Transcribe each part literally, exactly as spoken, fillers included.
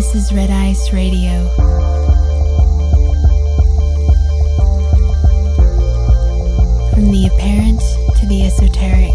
This is Red Ice Radio. From the apparent to the esoteric.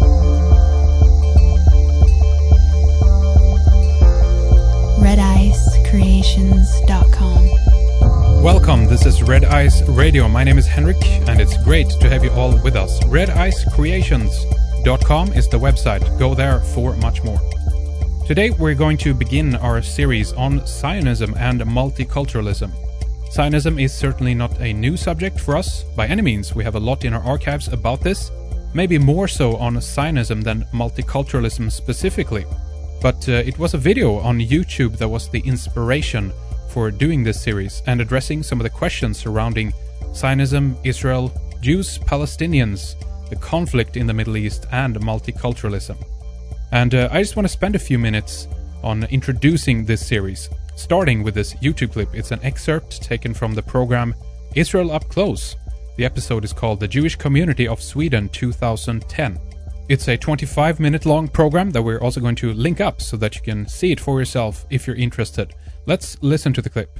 red ice creations dot com. Welcome, this is Red Ice Radio. My name is Henrik, and it's great to have you all with us. red ice creations dot com is the website. Go there for much more. Today we're going to begin our series on Zionism and multiculturalism. Zionism is certainly not a new subject for us. By any means, we have a lot in our archives about this, maybe more so on Zionism than multiculturalism specifically. But uh, it was a video on YouTube that was the inspiration for doing this series and addressing some of the questions surrounding Zionism, Israel, Jews, Palestinians, the conflict in the Middle East, and multiculturalism. And uh, I just want to spend a few minutes on introducing this series, starting with this YouTube clip. It's an excerpt taken from the program Israel Up Close. The episode is called The Jewish Community of Sweden two thousand ten. It's a twenty-five minute long program that we're also going to link up so that you can see it for yourself if you're interested. Let's listen to the clip.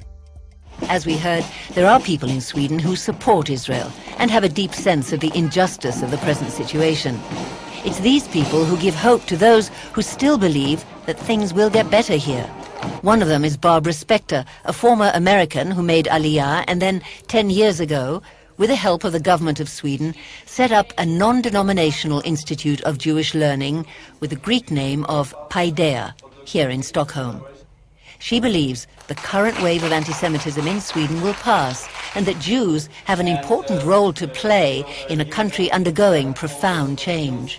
As we heard, there are people in Sweden who support Israel and have a deep sense of the injustice of the present situation. It's these people who give hope to those who still believe that things will get better here. One of them is Barbara Spector, a former American who made Aliyah and then, ten years ago, with the help of the government of Sweden, set up a non-denominational institute of Jewish learning with the Greek name of Paideia, here in Stockholm. She believes the current wave of anti-Semitism in Sweden will pass and that Jews have an important role to play in a country undergoing profound change.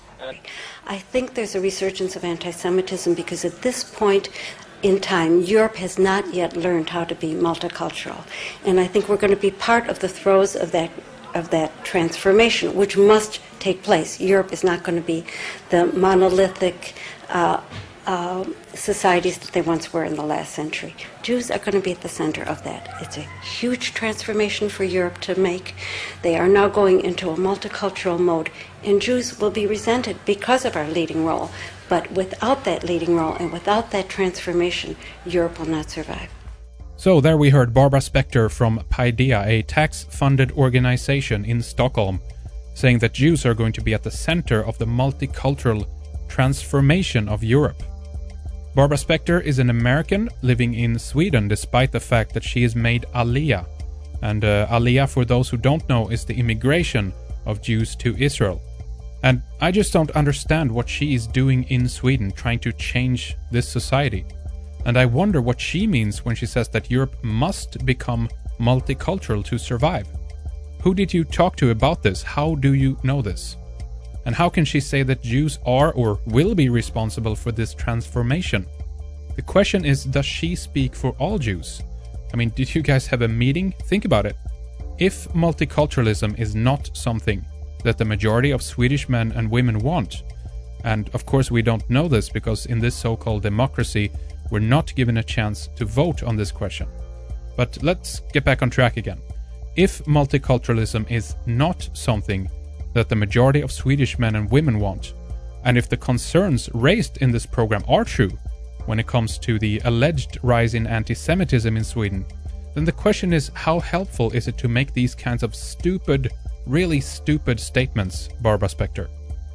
I think there's a resurgence of anti-Semitism because at this point in time, Europe has not yet learned how to be multicultural. And I think we're going to be part of the throes of that of that transformation, which must take place. Europe is not going to be the monolithic uh, uh, societies that they once were in the last century. Jews are going to be at the center of that. It's a huge transformation for Europe to make. They are now going into a multicultural mode, and Jews will be resented because of our leading role. But without that leading role and without that transformation, Europe will not survive. So there we heard Barbara Spector from Paideia, a tax-funded organization in Stockholm, saying that Jews are going to be at the center of the multicultural transformation of Europe. Barbara Spector is an American living in Sweden despite the fact that she has made Aliyah. And uh, Aliyah, for those who don't know, is the immigration of Jews to Israel. And I just don't understand what she is doing in Sweden, trying to change this society. And I wonder what she means when she says that Europe must become multicultural to survive. Who did you talk to about this? How do you know this? And how can she say that Jews are or will be responsible for this transformation? The question is, does she speak for all Jews? I mean, did you guys have a meeting? Think about it. If multiculturalism is not something that the majority of Swedish men and women want, and of course we don't know this because in this so-called democracy we're not given a chance to vote on this question. But let's get back on track again. If multiculturalism is not something that the majority of Swedish men and women want, and if the concerns raised in this program are true when it comes to the alleged rise in anti-Semitism in Sweden, then the question is, how helpful is it to make these kinds of stupid, really stupid statements, Barbara Spector?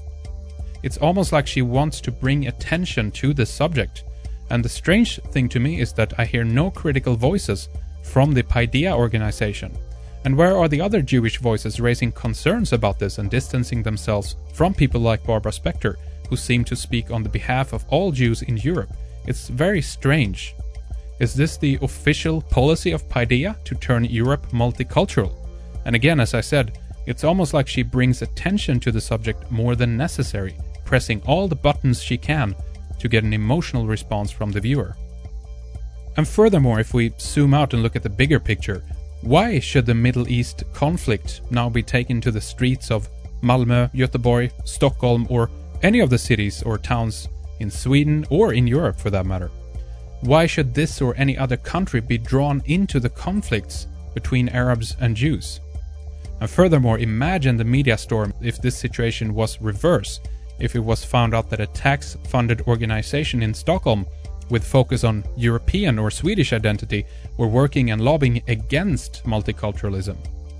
It's almost like she wants to bring attention to this subject, and the strange thing to me is that I hear no critical voices from the Paideia organization. And where are the other Jewish voices raising concerns about this and distancing themselves from people like Barbara Spector, who seem to speak on the behalf of all Jews in Europe? It's very strange. Is this the official policy of Paideia to turn Europe multicultural? And again, as I said, it's almost like she brings attention to the subject more than necessary, pressing all the buttons she can to get an emotional response from the viewer. And furthermore, if we zoom out and look at the bigger picture, why should the Middle East conflict now be taken to the streets of Malmö, Göteborg, Stockholm, or any of the cities or towns in Sweden or in Europe for that matter? Why should this or any other country be drawn into the conflicts between Arabs and Jews? And furthermore, imagine the media storm if this situation was reversed, if it was found out that a tax-funded organization in Stockholm with focus on European or Swedish identity, were working and lobbying against multiculturalism.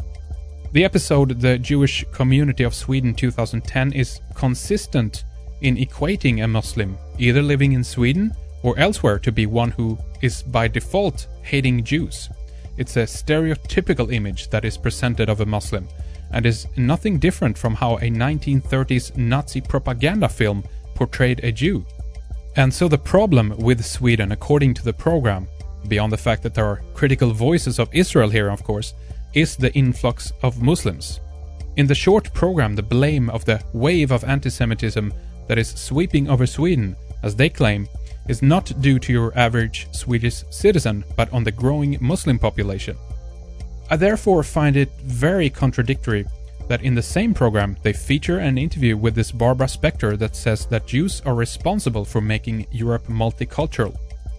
The episode The Jewish Community of Sweden twenty ten is consistent in equating a Muslim, either living in Sweden or elsewhere, to be one who is by default hating Jews. It's a stereotypical image that is presented of a Muslim, and is nothing different from how a nineteen thirties Nazi propaganda film portrayed a Jew. And so the problem with Sweden, according to the program, beyond the fact that there are critical voices of Israel here, of course, is the influx of Muslims. In the short program, the blame of the wave of anti-Semitism that is sweeping over Sweden, as they claim, is not due to your average Swedish citizen, but on the growing Muslim population. I therefore find it very contradictory that in the same program they feature an interview with this Barbara Spector that says that Jews are responsible for making Europe multicultural.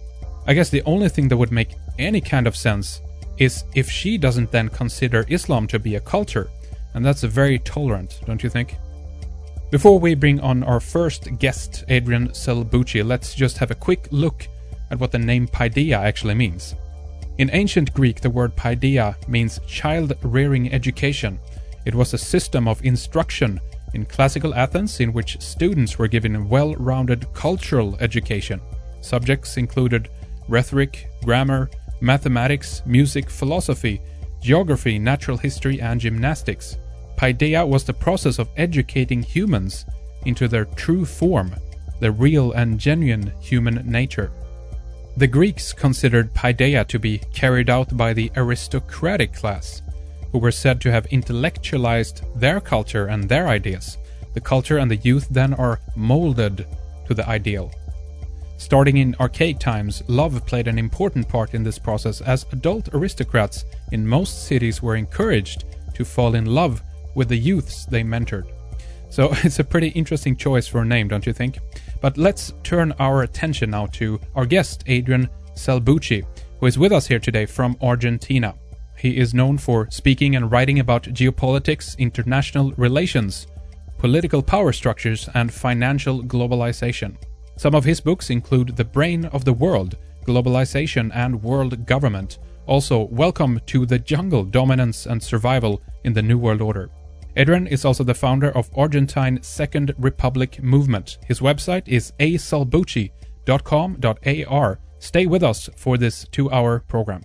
I guess the only thing that would make any kind of sense is if she doesn't then consider Islam to be a culture, and that's very tolerant, don't you think? Before we bring on our first guest, Adrian Selbucci, let's just have a quick look at what the name Paideia actually means. In ancient Greek, the word Paideia means child-rearing education. It was a system of instruction in classical Athens in which students were given a well-rounded cultural education. Subjects included rhetoric, grammar, mathematics, music, philosophy, geography, natural history, and gymnastics. Paideia was the process of educating humans into their true form, the real and genuine human nature. The Greeks considered Paideia to be carried out by the aristocratic class, who were said to have intellectualized their culture and their ideas. The culture and the youth then are molded to the ideal. Starting in archaic times, love played an important part in this process, as adult aristocrats in most cities were encouraged to fall in love with the youths they mentored. So it's a pretty interesting choice for a name, don't you think? But let's turn our attention now to our guest, Adrian Selbucci, who is with us here today from Argentina. He is known for speaking and writing about geopolitics, international relations, political power structures, and financial globalization. Some of his books include The Brain of the World, Globalization and World Government. Also, Welcome to the Jungle, Dominance and Survival in the New World Order. Adrian is also the founder of Argentine Second Republic Movement. His website is a selbucci dot com dot a r. Stay with us for this two-hour program.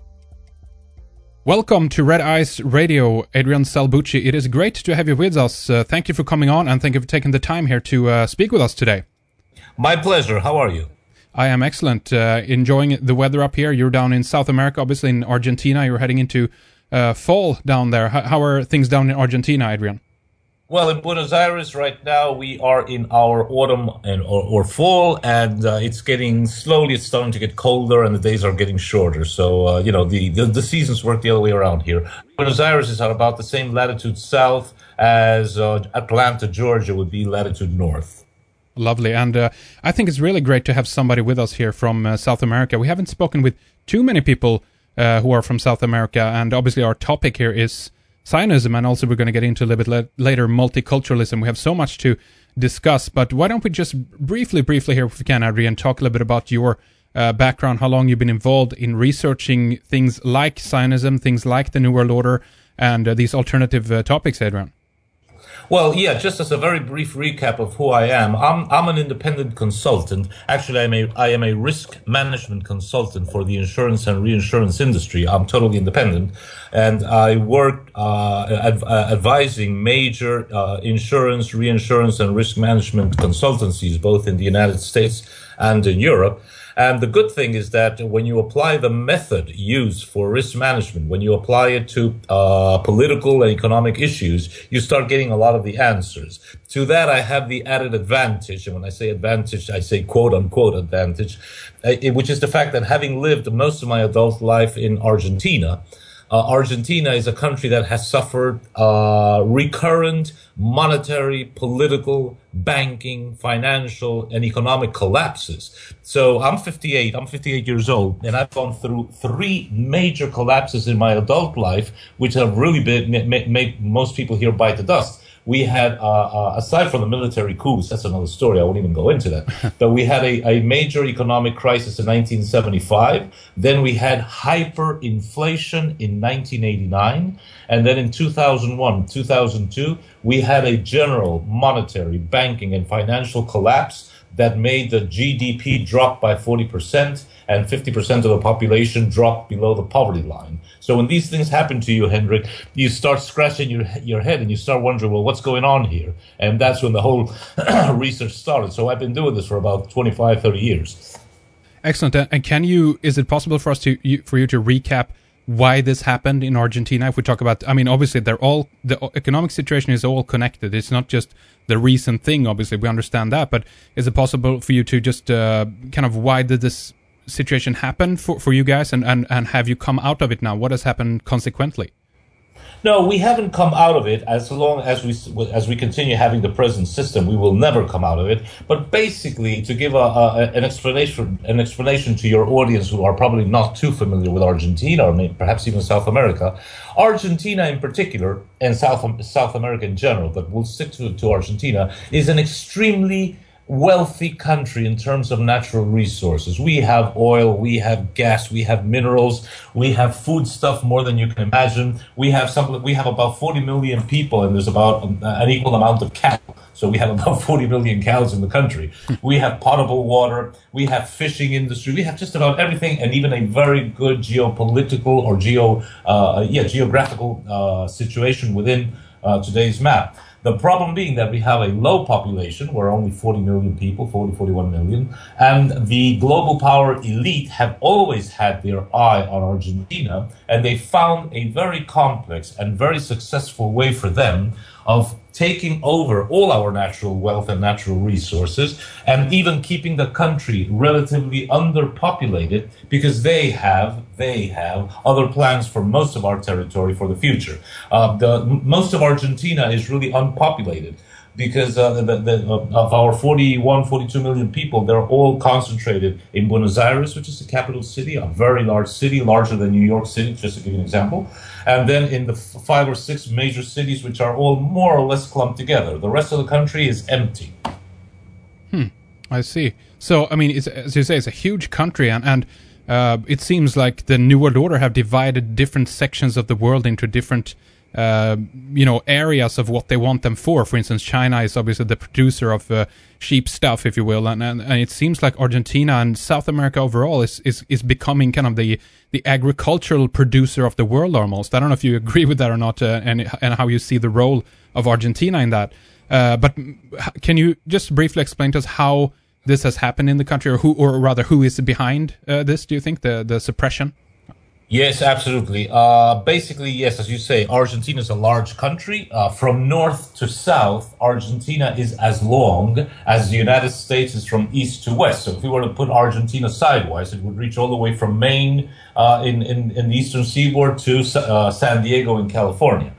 Welcome to Red Eyes Radio, Adrian Selbucci. It is great to have you with us. Uh, thank you for coming on, and thank you for taking the time here to uh, speak with us today. My pleasure. How are you? I am excellent. Uh, enjoying the weather up here. You're down in South America, obviously in Argentina. You're heading into uh, fall down there. H- how are things down in Argentina, Adrian? Well, in Buenos Aires right now, we are in our autumn and or, or fall, and uh, it's getting slowly, it's starting to get colder, and the days are getting shorter. So, uh, you know, the, the, the seasons work the other way around here. Buenos Aires is at about the same latitude south as uh, Atlanta, Georgia would be latitude north. Lovely. And uh, I think it's really great to have somebody with us here from uh, South America. We haven't spoken with too many people uh, who are from South America, and obviously our topic here is Zionism, and also we're going to get into a little bit le- later multiculturalism. We have so much to discuss, but why don't we just briefly, briefly here, if we can, Adrian, talk a little bit about your uh, background, how long you've been involved in researching things like Zionism, things like the New World Order, and uh, these alternative uh, topics, Adrian. Well, yeah, just as a very brief recap of who I am, I'm I'm an independent consultant. Actually, I'm a, I am a risk management consultant for the insurance and reinsurance industry. I'm totally independent, and I work uh, adv- uh, advising major uh, insurance, reinsurance, and risk management consultancies, both in the United States and in Europe. And the good thing is that when you apply the method used for risk management, when you apply it to uh, political and economic issues, you start getting a lot of the answers. To that, I have the added advantage, and when I say advantage, I say quote-unquote advantage, uh, which is the fact that having lived most of my adult life in Argentina, Uh, Argentina is a country that has suffered uh, recurrent monetary, political, banking, financial, and economic collapses. So I'm fifty-eight. I'm fifty-eight years old, and I've gone through three major collapses in my adult life, which have really been, made most people here bite the dust. we had, uh, uh, aside from the military coups, that's another story, I won't even go into that, but we had a, a major economic crisis in nineteen seventy-five. Then we had hyperinflation in nineteen eighty-nine. And then in two thousand one, two thousand two, we had a general monetary, banking, and financial collapse that made the G D P drop by forty percent and fifty percent of the population drop below the poverty line. So when these things happen to you, Hendrik, you start scratching your your head and you start wondering, well, what's going on here? And that's when the whole research started. So I've been doing this for about twenty-five, thirty years. Excellent. And can you, is it possible for us to, you, for you to recap why this happened in Argentina? If we talk about, I mean, obviously they're all, the economic situation is all connected. It's not just the recent thing, obviously, we understand that, but is it possible for you to just uh, kind of, why did this situation happen for, for you guys, and, and, and have you come out of it now? What has happened consequently? No, we haven't come out of it. As long as we as we continue having the present system, we will never come out of it. But basically, to give a, a, an explanation, an explanation to your audience who are probably not too familiar with Argentina, or maybe perhaps even South America, Argentina in particular, and South South America in general, but we'll stick to, to Argentina, is an extremely wealthy country in terms of natural resources. We have oil, we have gas, we have minerals, we have food stuff more than you can imagine. We have some. We have about forty million people, and there's about an equal amount of cattle. So we have about forty million cows in the country. We have potable water. We have fishing industry. We have just about everything, and even a very good geopolitical or geo, uh, yeah, geographical uh, situation within uh, today's map. The problem being that we have a low population, we're only forty million people, forty, forty-one million, and the global power elite have always had their eye on Argentina, and they found a very complex and very successful way for them of taking over all our natural wealth and natural resources, and even keeping the country relatively underpopulated, because they have they have other plans for most of our territory for the future. Uh, the most of Argentina is really unpopulated, because uh, the, the, of our forty-one, forty-two million people, they're all concentrated in Buenos Aires, which is the capital city, a very large city, larger than New York City, just to give you an example. And then in the f- five or six major cities, which are all more or less clumped together. The rest of the country is empty. Hmm, I see. So, I mean, it's, as you say, it's a huge country, and, and uh, it seems like the New World Order have divided different sections of the world into different Uh, you know, areas of what they want them for. For instance, China is obviously the producer of uh, cheap stuff, if you will, and, and and it seems like Argentina and South America overall is is is becoming kind of the the agricultural producer of the world almost. I don't know if you agree with that or not, uh, and and how you see the role of Argentina in that. Uh, but can you just briefly explain to us how this has happened in the country, or who, or rather, who is behind uh, this? Do you think the the suppression? Yes, absolutely. Uh, basically, yes, as you say, Argentina is a large country. Uh, from north to south, Argentina is as long as the United States is from east to west. So if we were to put Argentina sidewise, it would reach all the way from Maine uh, in, in, in the eastern seaboard to uh, San Diego in California.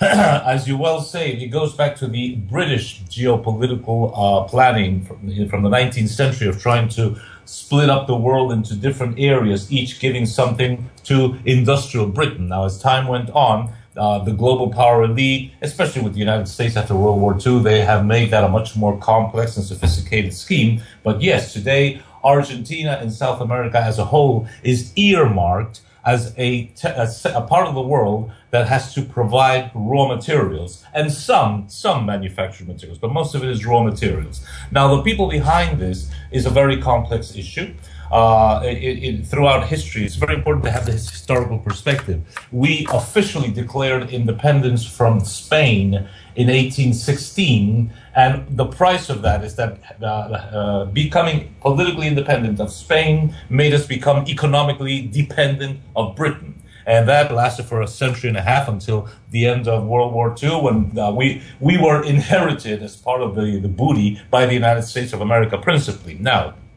As you well say, it goes back to the British geopolitical uh, planning from, from the nineteenth century of trying to split up the world into different areas, each giving something to industrial Britain. Now, as time went on, uh, the global power elite, especially with the United States after World War Two, they have made that a much more complex and sophisticated scheme. But yes, today, Argentina and South America as a whole is earmarked as a, te- a, a part of the world that has to provide raw materials and some some manufactured materials, but most of it is raw materials. Now, the people behind this is a very complex issue. Uh, it, it, throughout history, it's very important to have the historical perspective. We officially declared independence from Spain in eighteen sixteen, and the price of that is that uh, uh, becoming politically independent of Spain made us become economically dependent of Britain. And that lasted for a century and a half until the end of World War Two, when uh, we we were inherited as part of the, the booty by the United States of America principally. Now,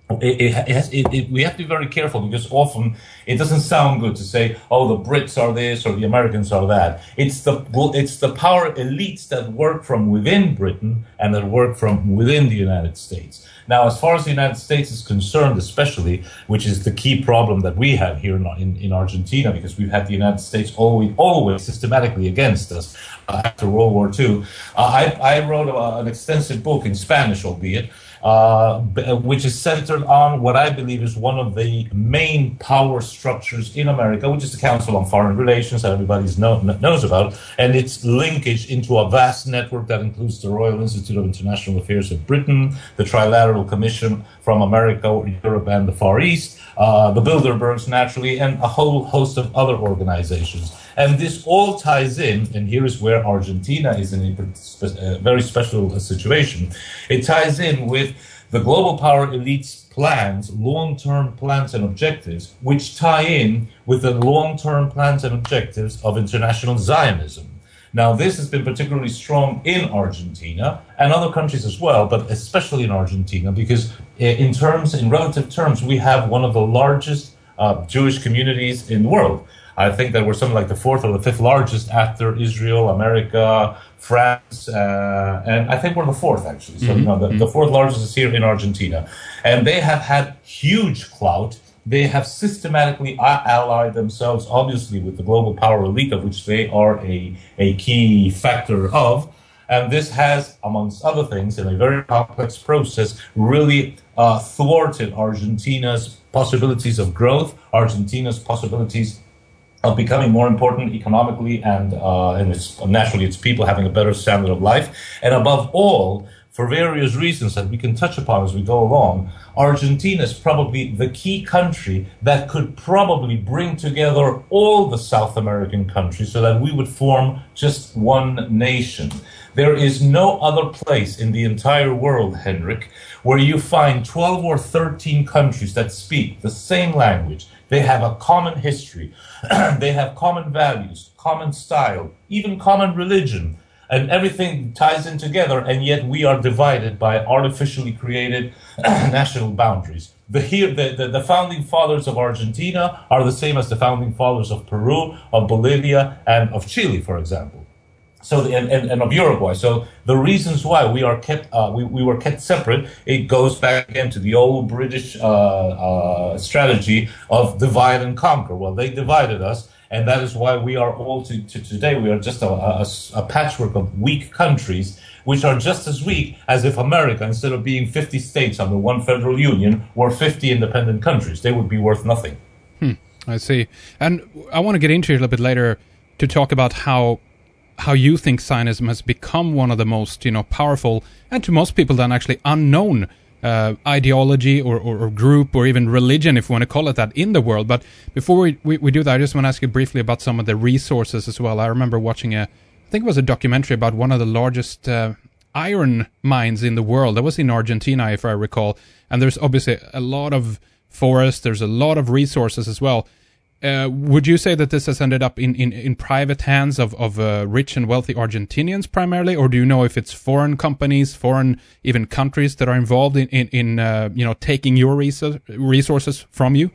It, it, it has, it, it, we have to be very careful because often it doesn't sound good to say, "Oh, the Brits are this or the Americans are that." It's the it's the power elites that work from within Britain and that work from within the United States. Now, as far as the United States is concerned, especially, which is the key problem that we have here in in, in Argentina, because we've had the United States always always systematically against us uh, after World War Two. Uh, I I wrote a, an extensive book in Spanish, albeit. Uh, which is centered on what I believe is one of the main power structures in America, which is the Council on Foreign Relations that everybody know, knows about, and its linkage into a vast network that includes the Royal Institute of International Affairs of Britain, the Trilateral Commission from America, Europe, and the Far East, uh, the Bilderbergs, naturally, and a whole host of other organizations. And this all ties in, and here is where Argentina is in a, a very special situation. It ties in with the global power elites' plans, long-term plans and objectives, which tie in with the long-term plans and objectives of international Zionism. Now, this has been particularly strong in Argentina and other countries as well, but especially in Argentina, because in terms, in relative terms, we have one of the largest uh, Jewish communities in the world. I think that we're something like the fourth or the fifth largest after Israel, America, France, uh, and I think we're the fourth, actually. So, mm-hmm. you know, the, the fourth largest is here in Argentina. And they have had huge clout. They have systematically allied themselves, obviously, with the global power elite, of which they are a, a key factor of. And this has, amongst other things, in a very complex process, really uh, thwarted Argentina's possibilities of growth, Argentina's possibilities of becoming more important economically and uh, and it's, naturally its people having a better standard of life. And above all, for various reasons that we can touch upon as we go along, Argentina is probably the key country that could probably bring together all the South American countries so that we would form just one nation. There is no other place in the entire world, Henrik, where you find twelve or thirteen countries that speak the same language. They have a common history. They have common values, common style, even common religion. And everything ties in together, and yet we are divided by artificially created national boundaries. The, here, the, the, the founding fathers of Argentina are the same as the founding fathers of Peru, of Bolivia, and of Chile, for example. So and, and, and of Uruguay. So the reasons why we are kept uh, we, we were kept separate, it goes back again to the old British uh, uh, strategy of divide and conquer. Well, they divided us, and that is why we are all to, to today we are just a, a, a patchwork of weak countries, which are just as weak as if America, instead of being fifty states under one federal union, were fifty independent countries. They would be worth nothing. Hmm, I see. And I want to get into it a little bit later to talk about how how you think Zionism has become one of the most, you know, powerful and to most people then actually unknown uh, ideology or, or, or group or even religion, if we want to call it that, in the world. But before we, we, we do that, I just want to ask you briefly about some of the resources as well. I remember watching a, I think it was a documentary about one of the largest uh, iron mines in the world. That was in Argentina, if I recall. And there's obviously a lot of forest, there's a lot of resources as well. Uh, would you say that this has ended up in, in, in private hands of, of uh, rich and wealthy Argentinians primarily, or do you know if it's foreign companies, foreign even countries that are involved in, in, in uh, you know, taking your resources from you?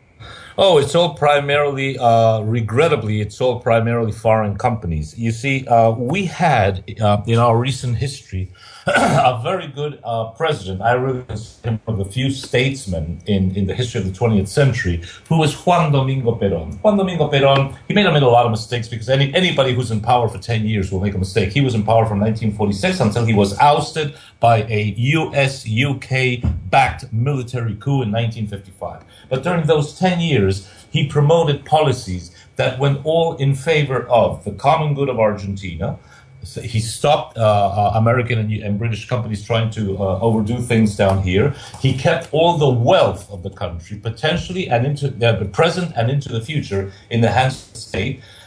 Oh, it's all primarily, uh, regrettably, it's all primarily foreign companies. You see, uh, we had uh, in our recent history a very good uh, president. I really consider him one of the few statesmen in, in the history of the twentieth century, who was Juan Domingo Perón. Juan Domingo Perón, he may have made a lot of mistakes because any, anybody who's in power for ten years will make a mistake. He was in power from nineteen forty-six until he was ousted by a U S U K-backed military coup in nineteen fifty-five. But during those ten years, he promoted policies that went all in favor of the common good of Argentina. So he stopped uh, uh, American and, and British companies trying to uh, overdo things down here. He kept all the wealth of the country, potentially and into uh, the present and into the future, in the hands of the state.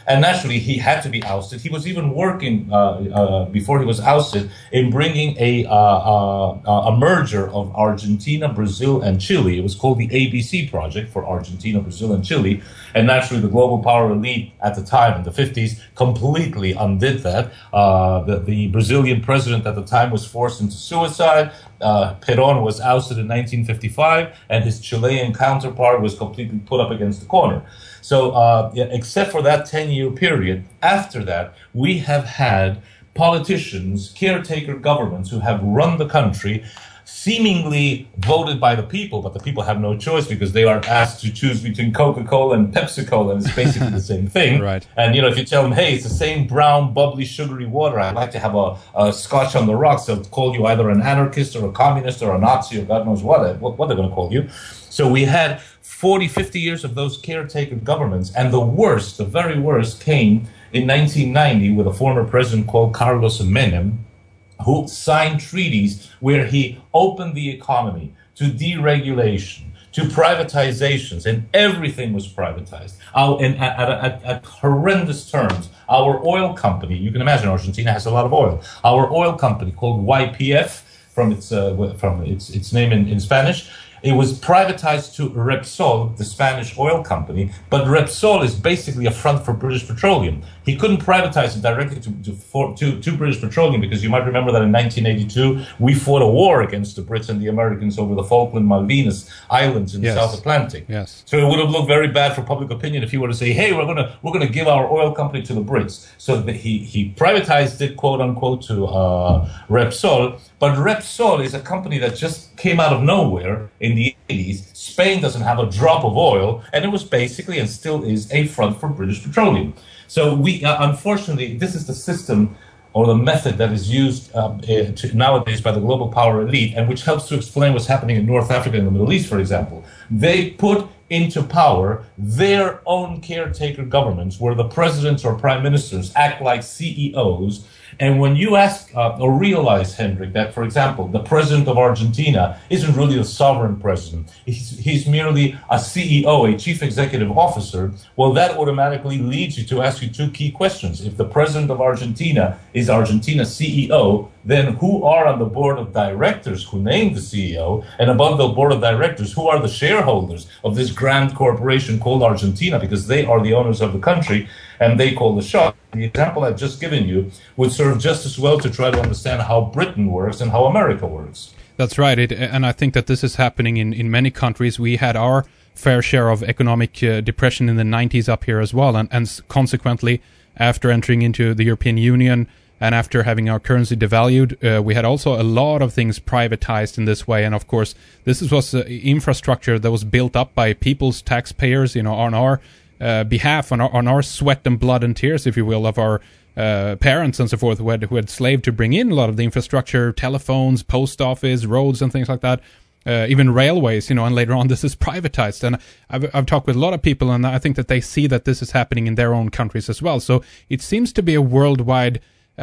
And naturally, he had to be ousted. He was even working, uh, uh, before he was ousted, in bringing a, uh, uh, a merger of Argentina, Brazil, and Chile. It was called the A B C Project for Argentina, Brazil, and Chile. And naturally, the global power elite at the time, in the fifties, completely undid that. Uh, the, the Brazilian president at the time was forced into suicide. Uh, Perón was ousted in nineteen fifty-five, and his Chilean counterpart was completely put up against the corner. So, uh, yeah, except for that ten-year period, after that, we have had politicians, caretaker governments who have run the country, seemingly voted by the people, but the people have no choice because they are asked to choose between Coca-Cola and Pepsi-Cola, and it's basically the same thing. Right. And, you know, if you tell them, hey, it's the same brown, bubbly, sugary water, I'd like to have a, a scotch on the rocks, they'll call you either an anarchist or a communist or a Nazi or God knows what, what, what they're going to call you. So we had forty, fifty years of those caretaker governments, and the worst, the very worst, came in nineteen ninety with a former president called Carlos Menem, who signed treaties where he opened the economy to deregulation, to privatizations, and everything was privatized. Our, and at, at, at horrendous terms. Our oil company, you can imagine Argentina has a lot of oil. Our oil company called Y P F, from its uh, from its its name in, in Spanish, it was privatized to Repsol, the Spanish oil company, but Repsol is basically a front for British Petroleum. He couldn't privatize it directly to, to, for, to, to British Petroleum because you might remember that in nineteen eighty-two, we fought a war against the Brits and the Americans over the Falkland Malvinas Islands in Yes. the South Atlantic. Yes. So it would have looked very bad for public opinion if he were to say, hey, we're going to we're gonna give our oil company to the Brits. So the, he, he privatized it, quote unquote, to uh, Repsol. But Repsol is a company that just came out of nowhere in the eighties. Spain doesn't have a drop of oil, and it was basically and still is a front for British Petroleum. So we, uh, unfortunately, this is the system or the method that is used um, uh, to, nowadays by the global power elite, and which helps to explain what's happening in North Africa and the Middle East, for example. They put into power their own caretaker governments, where the presidents or prime ministers act like C E Os. And when you ask uh, or realize, Hendrik, that, for example, the president of Argentina isn't really a sovereign president, he's, he's merely a C E O, a chief executive officer, well, that automatically leads you to ask you two key questions. If the president of Argentina is Argentina's C E O, then who are on the board of directors who named the C E O? And above the board of directors, who are the shareholders of this grand corporation called Argentina? Because they are the owners of the country and they call the shot. The example I've just given you would serve just as well to try to understand how Britain works and how America works. That's right. It, and I think that this is happening in, in many countries. We had our fair share of economic uh, depression in the nineties up here as well. And, and consequently, after entering into the European Union and after having our currency devalued, uh, we had also a lot of things privatized in this way. And of course, this was uh, infrastructure that was built up by people's taxpayers, you know, on our uh, behalf, on our, on our sweat and blood and tears, if you will, of our uh, parents and so forth, who had, who had slaved to bring in a lot of the infrastructure, telephones, post office, roads and things like that. Uh, even railways, you know, and later on this is privatized. And I've, I've talked with a lot of people, and I think that they see that this is happening in their own countries as well. So it seems to be a worldwide,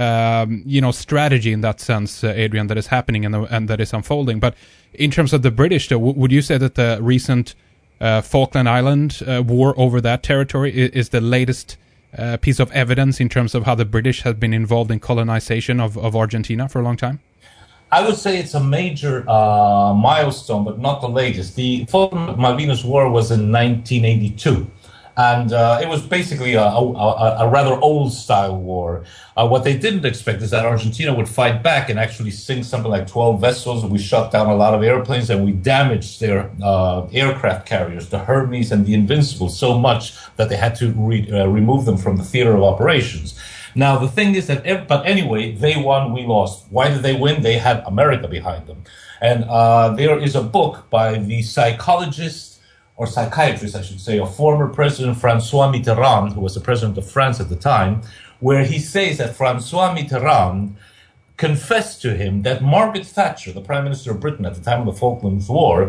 um, you know, strategy in that sense, uh, Adrian, that is happening and, the, and that is unfolding. But in terms of the British, though, w- would you say that the recent uh, Falkland Island uh, war over that territory is, is the latest uh, piece of evidence in terms of how the British have been involved in colonization of, of Argentina for a long time? I would say it's a major uh, milestone, but not the latest. The Falkland Malvinas War was in nineteen eighty-two, and uh, it was basically a, a, a rather old-style war. Uh, what they didn't expect is that Argentina would fight back and actually sink something like twelve vessels. We shot down a lot of airplanes, and we damaged their uh, aircraft carriers, the Hermes and the Invincible, so much that they had to re- uh, remove them from the theater of operations. Now, the thing is that, if, but anyway, they won, we lost. Why did they win? They had America behind them. And uh, there is a book by the psychologist, or psychiatrist, I should say, of former President Francois Mitterrand, who was the president of France at the time, where he says that Francois Mitterrand confessed to him that Margaret Thatcher, the Prime Minister of Britain at the time of the Falklands War,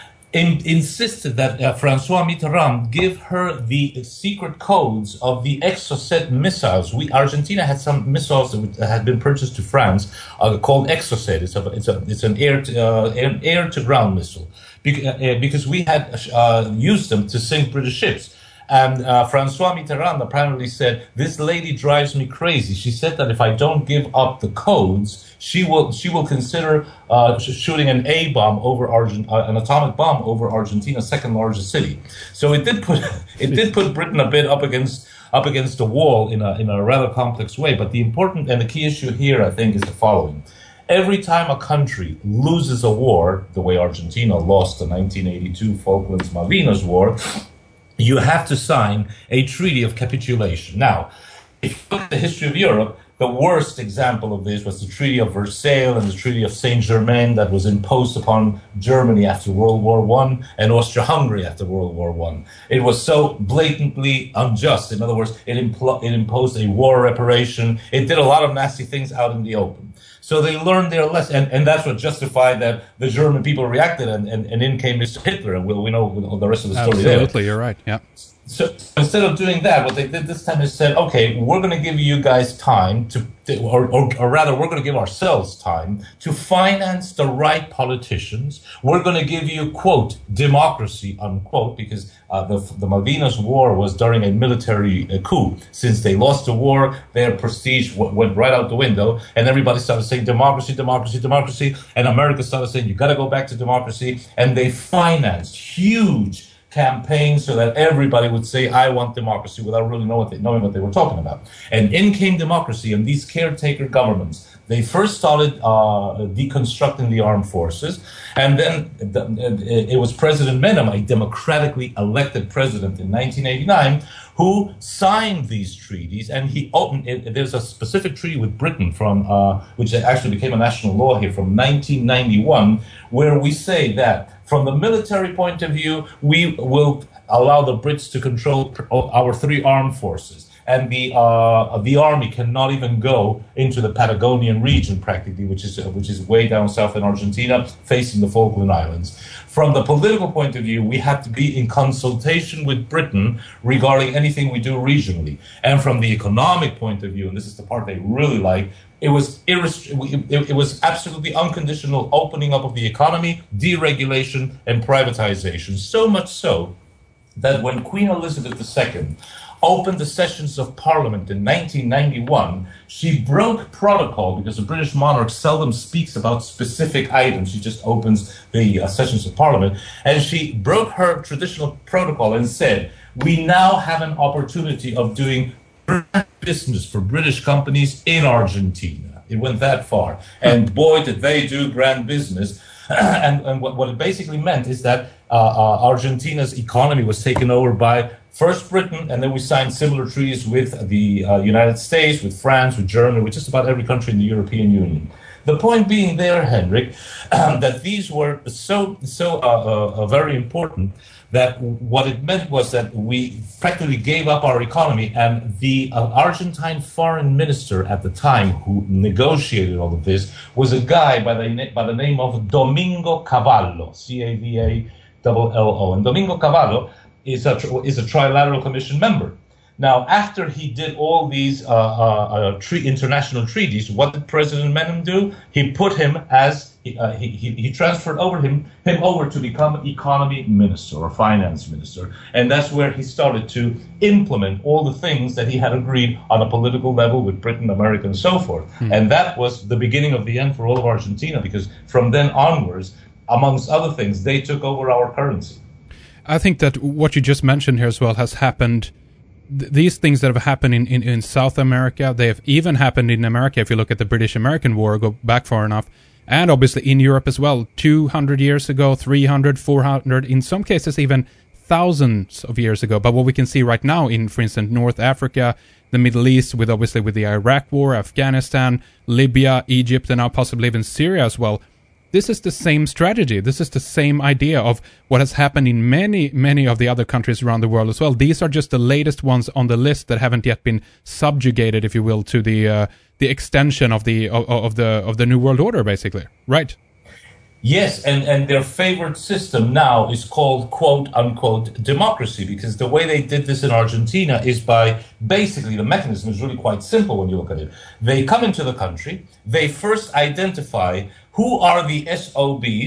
In, insisted that uh, Francois Mitterrand give her the secret codes of the Exocet missiles. We Argentina had some missiles that had been purchased to France uh, called Exocet. It's a, it's a, it's an air to, uh, an air to ground missile Be- uh, because we had uh, used them to sink British ships. And uh, Francois Mitterrand apparently said, "This lady drives me crazy." She said that if I don't give up the codes, she will she will consider uh, shooting an A bomb over Argent, uh, an atomic bomb over Argentina's second largest city. So it did put it did put Britain a bit up against up against the wall in a in a rather complex way. But the important and the key issue here, I think, is the following. Every time a country loses a war, the way Argentina lost the nineteen eighty-two Falklands-Malvinas War, you have to sign a treaty of capitulation. Now, if you look at the history of Europe, the worst example of this was the Treaty of Versailles and the Treaty of Saint-Germain that was imposed upon Germany after World War One and Austria-Hungary after World War One. It was so blatantly unjust. In other words, it, impl- it imposed a war reparation. It did a lot of nasty things out in the open. So they learned their lesson, and, and that's what justified that the German people reacted, and, and, and in came Mister Hitler, and we'll, we know the rest of the story Absolutely, there. Absolutely, you're right, yeah. So instead of doing that, what they did this time is said, okay, we're going to give you guys time to, or, or, or rather, we're going to give ourselves time to finance the right politicians. We're going to give you, quote, democracy, unquote, because uh, the, the Malvinas War was during a military uh, coup. Since they lost the war, their prestige w- went right out the window, and everybody started saying democracy, democracy, democracy, and America started saying, you got to go back to democracy, and they financed huge campaign so that everybody would say, I want democracy, without really know what they, knowing what they were talking about. And in came democracy, and these caretaker governments, they first started uh, deconstructing the armed forces, and then the, it was President Menem, a democratically elected president in nineteen eighty-nine, who signed these treaties, and he opened it, there's a specific treaty with Britain from uh, which actually became a national law here from nineteen ninety-one, where we say that from the military point of view, we will allow the Brits to control our three armed forces. And the uh, the army cannot even go into the Patagonian region, practically, which is which is way down south in Argentina, facing the Falkland Islands. From the political point of view, we have to be in consultation with Britain regarding anything we do regionally. And from the economic point of view, and this is the part they really like, it was irrest- it, it was absolutely unconditional opening up of the economy, deregulation, and privatization. So much so that when Queen Elizabeth the Second opened the sessions of Parliament in nineteen ninety-one, she broke protocol because the British monarch seldom speaks about specific items. She just opens the uh, sessions of Parliament, and she broke her traditional protocol and said, we now have an opportunity of doing business for British companies in Argentina. It went that far. And boy, did they do grand business. and and what, what it basically meant is that uh, uh, Argentina's economy was taken over by first Britain, and then we signed similar treaties with the uh, United States, with France, with Germany, with just about every country in the European Union. The point being there, Henrik, um, that these were so so uh, uh, very important that what it meant was that we practically gave up our economy, and the uh, Argentine foreign minister at the time who negotiated all of this was a guy by the, by the name of Domingo Cavallo, C A V A L L O. And Domingo Cavallo is a, is a trilateral commission member. Now, after he did all these uh, uh, uh, tre- international treaties, what did President Menem do? He put him as uh, he, he he transferred over him him over to become economy minister or finance minister, and that's where he started to implement all the things that he had agreed on a political level with Britain, America, and so forth. Hmm. And that was the beginning of the end for all of Argentina, because from then onwards, amongst other things, they took over our currency. I think that what you just mentioned here as well has happened. These things that have happened in, in, in South America, they have even happened in America, if you look at the British-American War, go back far enough, and obviously in Europe as well, two hundred years ago, three hundred, four hundred, in some cases even thousands of years ago. But what we can see right now in, for instance, North Africa, the Middle East, with obviously with the Iraq War, Afghanistan, Libya, Egypt, and now possibly even Syria as well, this is the same strategy. This is the same idea of what has happened in many, many of the other countries around the world as well. These are just the latest ones on the list that haven't yet been subjugated, if you will, to the uh, the extension of the of, of the of the New World Order, basically. Right? Yes, and, and their favorite system now is called quote unquote democracy, because the way they did this in Argentina is by basically the mechanism is really quite simple when you look at it. They come into the country, they first identify who are the S O Bs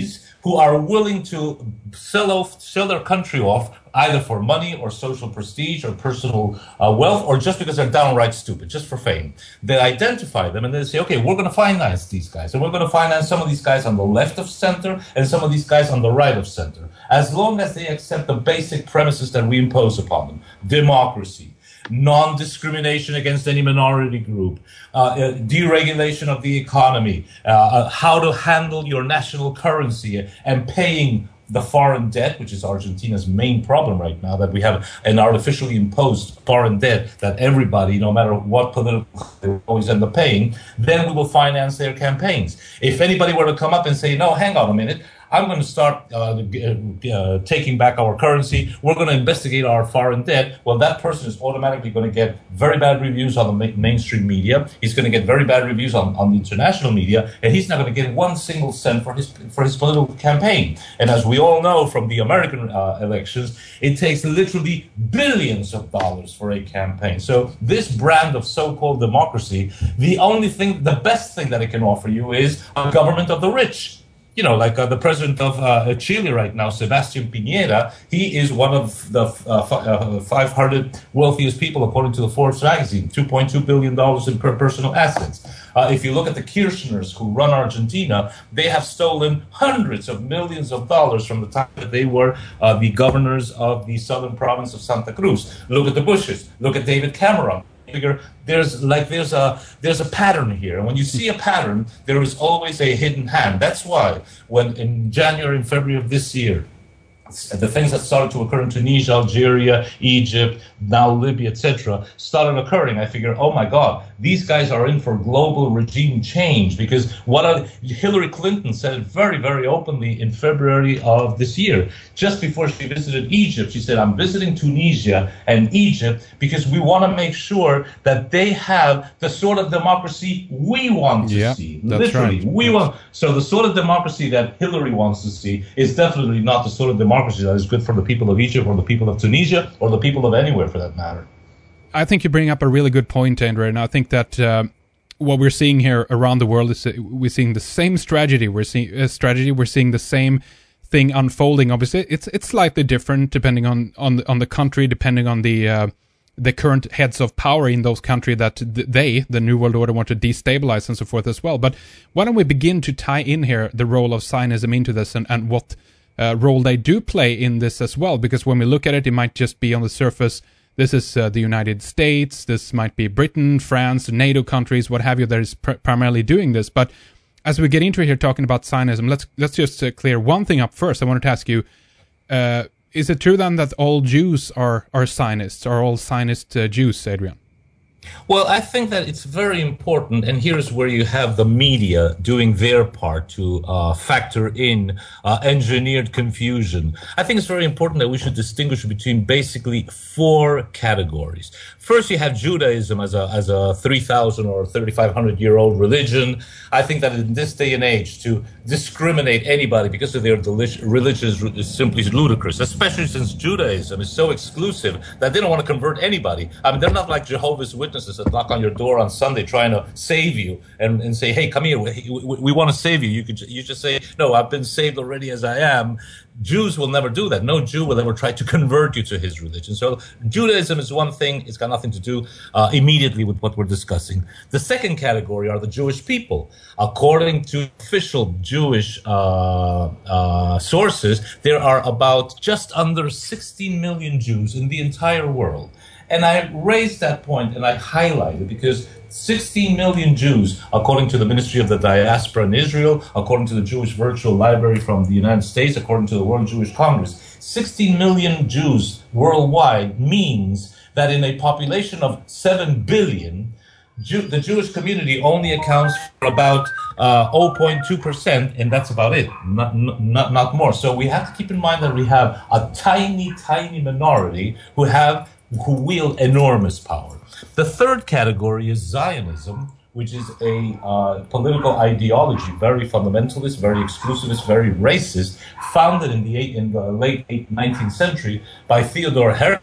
who are willing to sell off, sell their country off either for money or social prestige or personal uh, wealth, or just because they're downright stupid, just for fame. They identify them and they say, okay, we're going to finance these guys, and we're going to finance some of these guys on the left of center and some of these guys on the right of center, as long as they accept the basic premises that we impose upon them: democracy, non-discrimination against any minority group, uh, uh, deregulation of the economy, uh, uh, how to handle your national currency, and paying the foreign debt, which is Argentina's main problem right now, that we have an artificially imposed foreign debt that everybody, no matter what political, they always end up paying. Then we will finance their campaigns. If anybody were to come up and say, no, hang on a minute, I'm going to start uh, uh, taking back our currency, we're going to investigate our foreign debt, well, that person is automatically going to get very bad reviews on the ma- mainstream media. He's going to get very bad reviews on, on the international media, and he's not going to get one single cent for his for his political campaign. And as we all know from the American uh, elections, it takes literally billions of dollars for a campaign. So this brand of so-called democracy, the only thing, the best thing that it can offer you is a government of the rich. You know, like uh, the president of uh, Chile right now, Sebastián Piñera, he is one of the uh, f- uh, five hundred wealthiest people, according to the Forbes magazine, two point two billion dollars in per personal assets. Uh, if you look at the Kirchners who run Argentina, they have stolen hundreds of millions of dollars from the time that they were uh, the governors of the southern province of Santa Cruz. Look at the Bushes. Look at David Cameron. Figure there's like there's a there's a pattern here, and when you see a pattern, there is always a hidden hand. That's why when in January and February of this year, the things that started to occur in Tunisia, Algeria, Egypt, now Libya, et cetera, started occurring, I figured, oh my God, these guys are in for global regime change. Because what are, Hillary Clinton said it very, very openly in February of this year, just before she visited Egypt. She said, I'm visiting Tunisia and Egypt because we want to make sure that they have the sort of democracy we want to yeah, see. That's Literally, right. we want. So the sort of democracy that Hillary wants to see is definitely not the sort of democracy that is good for the people of Egypt or the people of Tunisia or the people of anywhere for that matter. I think you bring up a really good point, Andrew, and I think that uh, what we're seeing here around the world is uh, we're seeing the same strategy. We're seeing uh, strategy. We're seeing the same thing unfolding. Obviously, it's it's slightly different depending on on the, on the country, depending on the uh, the current heads of power in those countries that they, the New World Order, want to destabilize and so forth as well. But why don't we begin to tie in here the role of Zionism into this and, and what uh, role they do play in this as well? Because when we look at it, it might just be on the surface. This is uh, the United States, this might be Britain, France, NATO countries, what have you, that is pr- primarily doing this. But as we get into it here talking about Zionism, let's let's just uh, clear one thing up first. I wanted to ask you, uh, is it true then that all Jews are, are Zionists, are all Zionist uh, Jews, Adrian? Well, I think that it's very important, and here's where you have the media doing their part to uh, factor in uh, engineered confusion. I think it's very important that we should distinguish between basically four categories. First, you have Judaism as a as a three thousand or thirty-five hundred year old religion. I think that in this day and age, to discriminate anybody because of their religion is simply ludicrous, especially since Judaism is so exclusive that they don't want to convert anybody. I mean, they're not like Jehovah's Witnesses that knock on your door on Sunday trying to save you and, and say, hey, come here, we, we, we want to save you. You could you just say, no, I've been saved already as I am. Jews will never do that. No Jew will ever try to convert you to his religion. So Judaism is one thing. It's got nothing to do uh, immediately with what we're discussing. The second category are the Jewish people. According to official Jewish uh, uh, sources, there are about just under sixteen million Jews in the entire world. And I raised that point and I highlight it because sixteen million Jews, according to the Ministry of the Diaspora in Israel, according to the Jewish Virtual Library from the United States, according to the World Jewish Congress, sixteen million Jews worldwide means that in a population of seven billion, Jew, the Jewish community only accounts for about uh, zero point two percent, and that's about it, not, not, not more. So we have to keep in mind that we have a tiny, tiny minority who have who wield enormous power. The third category is Zionism, which is a uh, political ideology, very fundamentalist, very exclusivist, very racist, founded in the, eight, in the late nineteenth century by Theodor Herzl,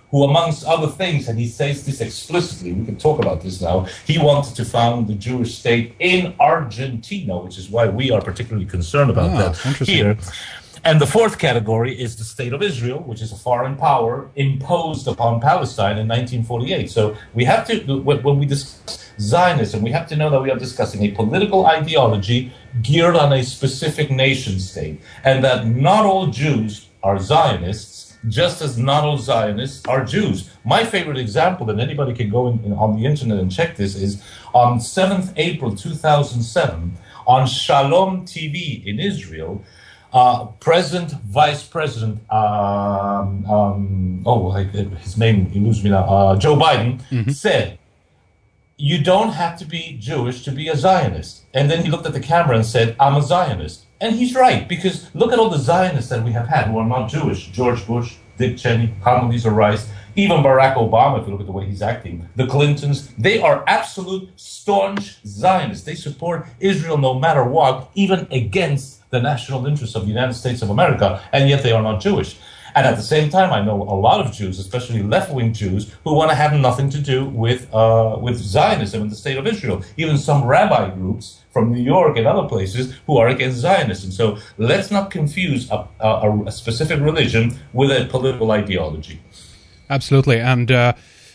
who, amongst other things, and he says this explicitly, we can talk about this now, he wanted to found the Jewish state in Argentina, which is why we are particularly concerned about Ah, that interesting. here. And the fourth category is the state of Israel, which is a foreign power imposed upon Palestine in nineteen forty-eight. So we have to, when we discuss Zionism, we have to know that we are discussing a political ideology geared on a specific nation state, and that not all Jews are Zionists, just as not all Zionists are Jews. My favorite example, and anybody can go in, in, on the internet and check this, is on seventh of April two thousand seven, on Shalom T V in Israel, Uh, President, Vice President, um, um, oh, I, his name eludes me now, uh, Joe Biden, mm-hmm. said, you don't have to be Jewish to be a Zionist. And then he looked at the camera and said, I'm a Zionist. And he's right, because look at all the Zionists that we have had who are not Jewish. George Bush, Dick Cheney, Condoleezza Rice, even Barack Obama, if you look at the way he's acting, the Clintons, they are absolute staunch Zionists. They support Israel no matter what, even against the national interests of the United States of America, and yet they are not Jewish. And at the same time, I know a lot of Jews, especially left-wing Jews, who want to have nothing to do with uh, with Zionism in the state of Israel. Even some rabbi groups from New York and other places who are against Zionism. So let's not confuse a, a, a specific religion with a political ideology. Absolutely. And uh,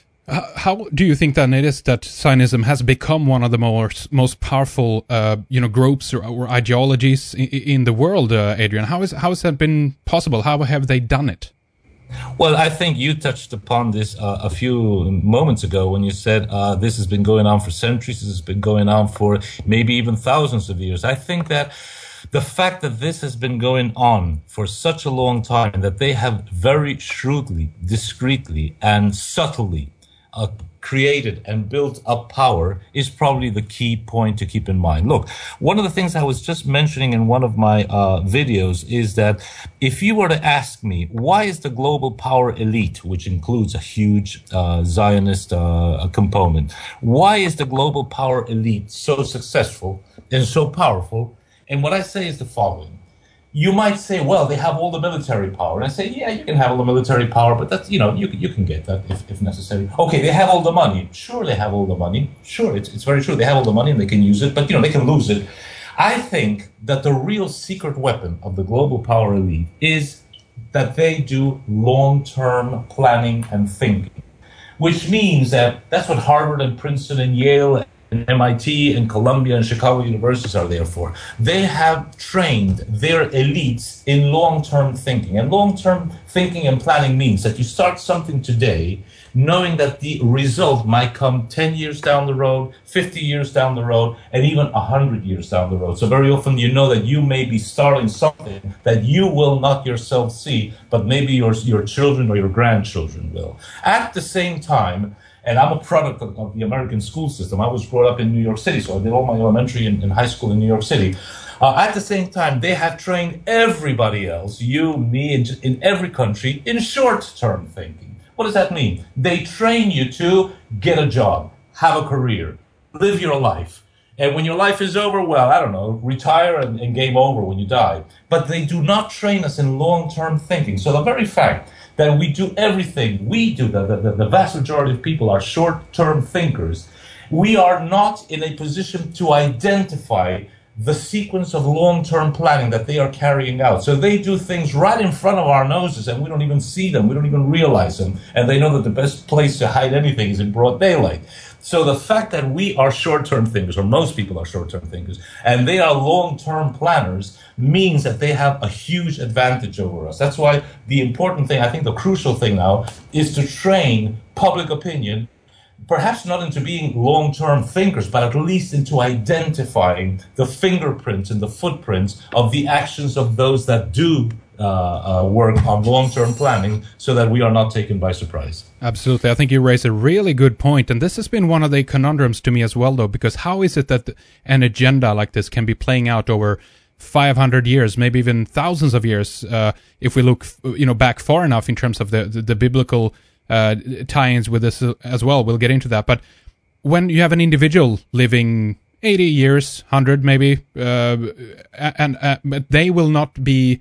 how do you think then it is that Zionism has become one of the most most powerful, uh, you know, groups or, or ideologies in, in the world, uh, Adrian? How is how has that been possible? How have they done it? Well, I think you touched upon this uh, a few moments ago when you said uh, this has been going on for centuries. This has been going on for maybe even thousands of years. I think that the fact that this has been going on for such a long time, and that they have very shrewdly, discreetly, and subtly Uh, created and built up power is probably the key point to keep in mind. Look, one of the things I was just mentioning in one of my uh, videos is that if you were to ask me, why is the global power elite, which includes a huge uh, Zionist uh, component, why is the global power elite so successful and so powerful? And what I say is the following. You might say, well, they have all the military power. And I say, yeah, you can have all the military power, but that's, you know, you, you can get that if, if necessary. Okay, they have all the money. Sure, they have all the money. Sure, it's, it's very true. They have all the money and they can use it, but, you know, they can lose it. I think that the real secret weapon of the global power elite is that they do long-term planning and thinking, which means that that's what Harvard and Princeton and Yale and M I T and Columbia and Chicago universities are there for. They have trained their elites in long-term thinking. And long-term thinking and planning means that you start something today knowing that the result might come ten years down the road, fifty years down the road, and even one hundred years down the road. So very often you know that you may be starting something that you will not yourself see, but maybe your, your children or your grandchildren will. At the same time, and I'm a product of, of the American school system. I was brought up in New York City, so I did all my elementary and, and high school in New York City. Uh, at the same time, they have trained everybody else, you, me, in, in every country, in short-term thinking. What does that mean? They train you to get a job, have a career, live your life. And when your life is over, well, I don't know, retire and, and game over when you die. But they do not train us in long-term thinking. So the very fact that we do everything, we do, the, the, the vast majority of people are short-term thinkers, we are not in a position to identify the sequence of long-term planning that they are carrying out. So they do things right in front of our noses and we don't even see them, we don't even realize them. And they know that the best place to hide anything is in broad daylight. So the fact that we are short-term thinkers, or most people are short-term thinkers, and they are long-term planners means that they have a huge advantage over us. That's why the important thing, I think the crucial thing now, is to train public opinion, perhaps not into being long-term thinkers, but at least into identifying the fingerprints and the footprints of the actions of those that do Uh, uh, work on long-term planning so that we are not taken by surprise. Absolutely. I think you raise a really good point. And this has been one of the conundrums to me as well, though, because how is it that an agenda like this can be playing out over five hundred years, maybe even thousands of years, uh, if we look, you know, back far enough in terms of the, the, the biblical uh, tie-ins with this as well. We'll get into that. But when you have an individual living eighty years, one hundred maybe, uh, and uh, but they will not be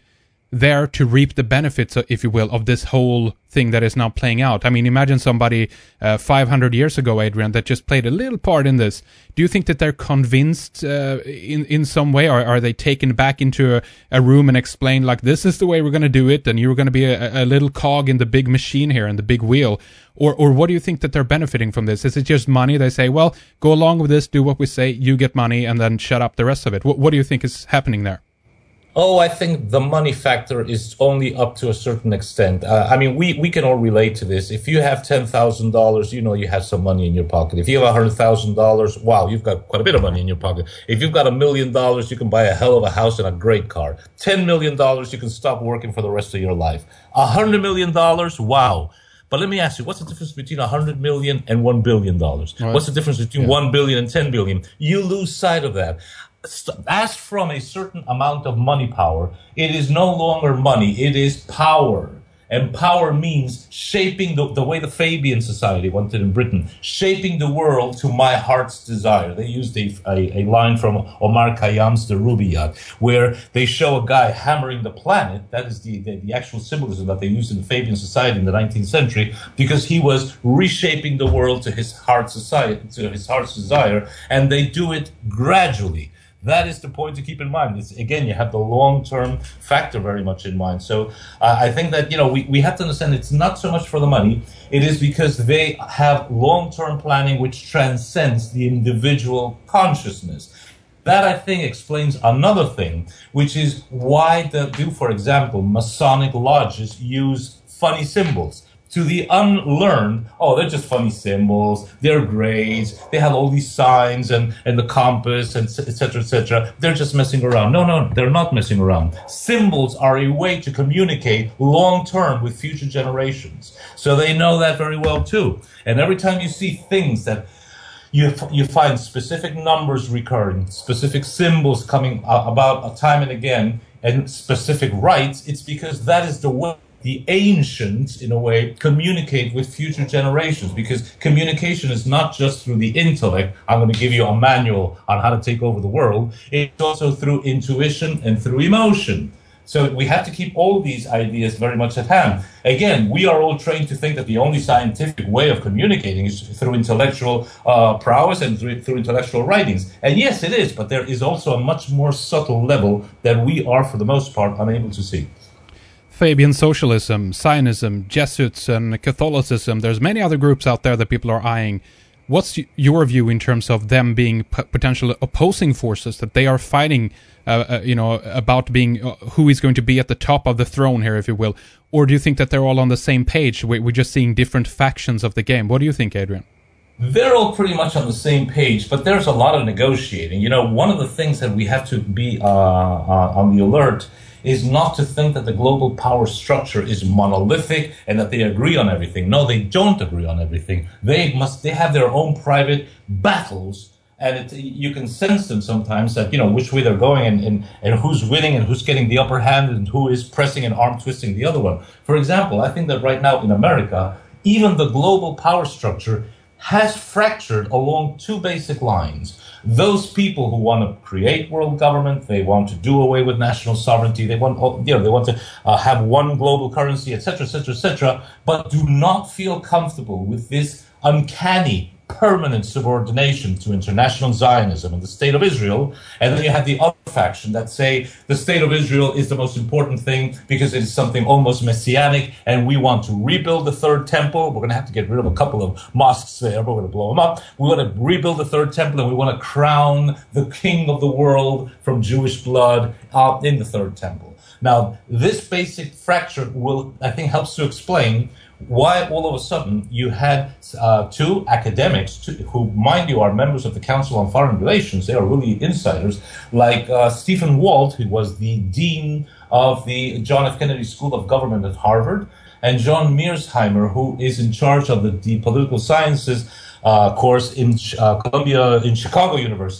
there to reap the benefits, if you will, of this whole thing that is now playing out? I mean, imagine somebody uh, five hundred years ago, Adrian, that just played a little part in this. Do you think that they're convinced uh, in, in some way, or are they taken back into a, a room and explained, like, this is the way we're going to do it, and you're going to be a, a little cog in the big machine here, and the big wheel? Or, or what do you think that they're benefiting from this? Is it just money? They say, well, go along with this, do what we say, you get money, and then shut up the rest of it. What, what do you think is happening there? Oh, I think the money factor is only up to a certain extent. Uh, I mean, we, we can all relate to this. If you have ten thousand dollars, you know you have some money in your pocket. If you have one hundred thousand dollars, wow, you've got quite a bit of money in your pocket. If you've got a million dollars, you can buy a hell of a house and a great car. ten million dollars, you can stop working for the rest of your life. one hundred million dollars, wow. But let me ask you, what's the difference between one hundred million dollars and one billion dollars? Right. What's the difference between yeah. one billion dollars and ten billion dollars? You lose sight of that. As from a certain amount of money power, it is no longer money, it is power. And power means shaping the, the way the Fabian Society wanted in Britain, shaping the world to my heart's desire. They used a, a, a line from Omar Khayyam's The Rubaiyat, where they show a guy hammering the planet. That is the, the, the actual symbolism that they used in the Fabian Society in the nineteenth century, because he was reshaping the world to his heart's society, to his heart's desire, and they do it gradually. That is the point to keep in mind. It's, again, you have the long-term factor very much in mind. So uh, I think that, you know, we, we have to understand it's not so much for the money. It is because they have long-term planning which transcends the individual consciousness. That, I think, explains another thing, which is why the, do, for example, Masonic lodges use funny symbols. To the unlearned, oh, they're just funny symbols, they're grades, they have all these signs and, and the compass, and et cetera, et cetera. They're just messing around. No, no, they're not messing around. Symbols are a way to communicate long-term with future generations. So they know that very well, too. And every time you see things that you, you find specific numbers recurring, specific symbols coming about time and again, and specific rites, it's because that is the way the ancients, in a way, communicate with future generations, because communication is not just through the intellect. I'm going to give you a manual on how to take over the world. It's also through intuition and through emotion. So we have to keep all these ideas very much at hand. Again, we are all trained to think that the only scientific way of communicating is through intellectual uh, prowess and through, through intellectual writings. And yes, it is, but there is also a much more subtle level that we are, for the most part, unable to see. Fabian socialism, Zionism, Jesuits, and Catholicism. There's many other groups out there that people are eyeing. What's your view in terms of them being p- potential opposing forces, that they are fighting, uh, uh, you know, about being uh, who is going to be at the top of the throne here, if you will? Or do you think that they're all on the same page? We're just seeing different factions of the game. What do you think, Adrian? They're all pretty much on the same page, but there's a lot of negotiating. You know, one of the things that we have to be uh, uh, on the alert is not to think that the global power structure is monolithic and that they agree on everything. No, they don't agree on everything. They must. They have their own private battles, and it, you can sense them sometimes that, you know, which way they're going and, and, and who's winning and who's getting the upper hand and who is pressing and arm twisting the other one. For example, I think that right now in America, even the global power structure has fractured along two basic lines. Those people who want to create world government, they want to do away with national sovereignty, they want, you know, they want to uh, have one global currency, et cetera, et cetera, et cetera, but do not feel comfortable with this uncanny permanent subordination to international Zionism and the State of Israel. And then you have the other faction that say the State of Israel is the most important thing because it is something almost messianic, and we want to rebuild the third temple. We're going to have to get rid of a couple of mosques there, but we're going to blow them up. We want to rebuild the third temple, and we want to crown the king of the world from Jewish blood uh, in the third temple. Now, this basic fracture will, I think, helps to explain why all of a sudden you had uh, two academics two, who, mind you, are members of the Council on Foreign Relations. They are really insiders, like uh, Stephen Walt, who was the dean of the John F. Kennedy School of Government at Harvard, and John Mearsheimer, who is in charge of the, the political sciences uh, course in uh, Columbia, in Chicago University,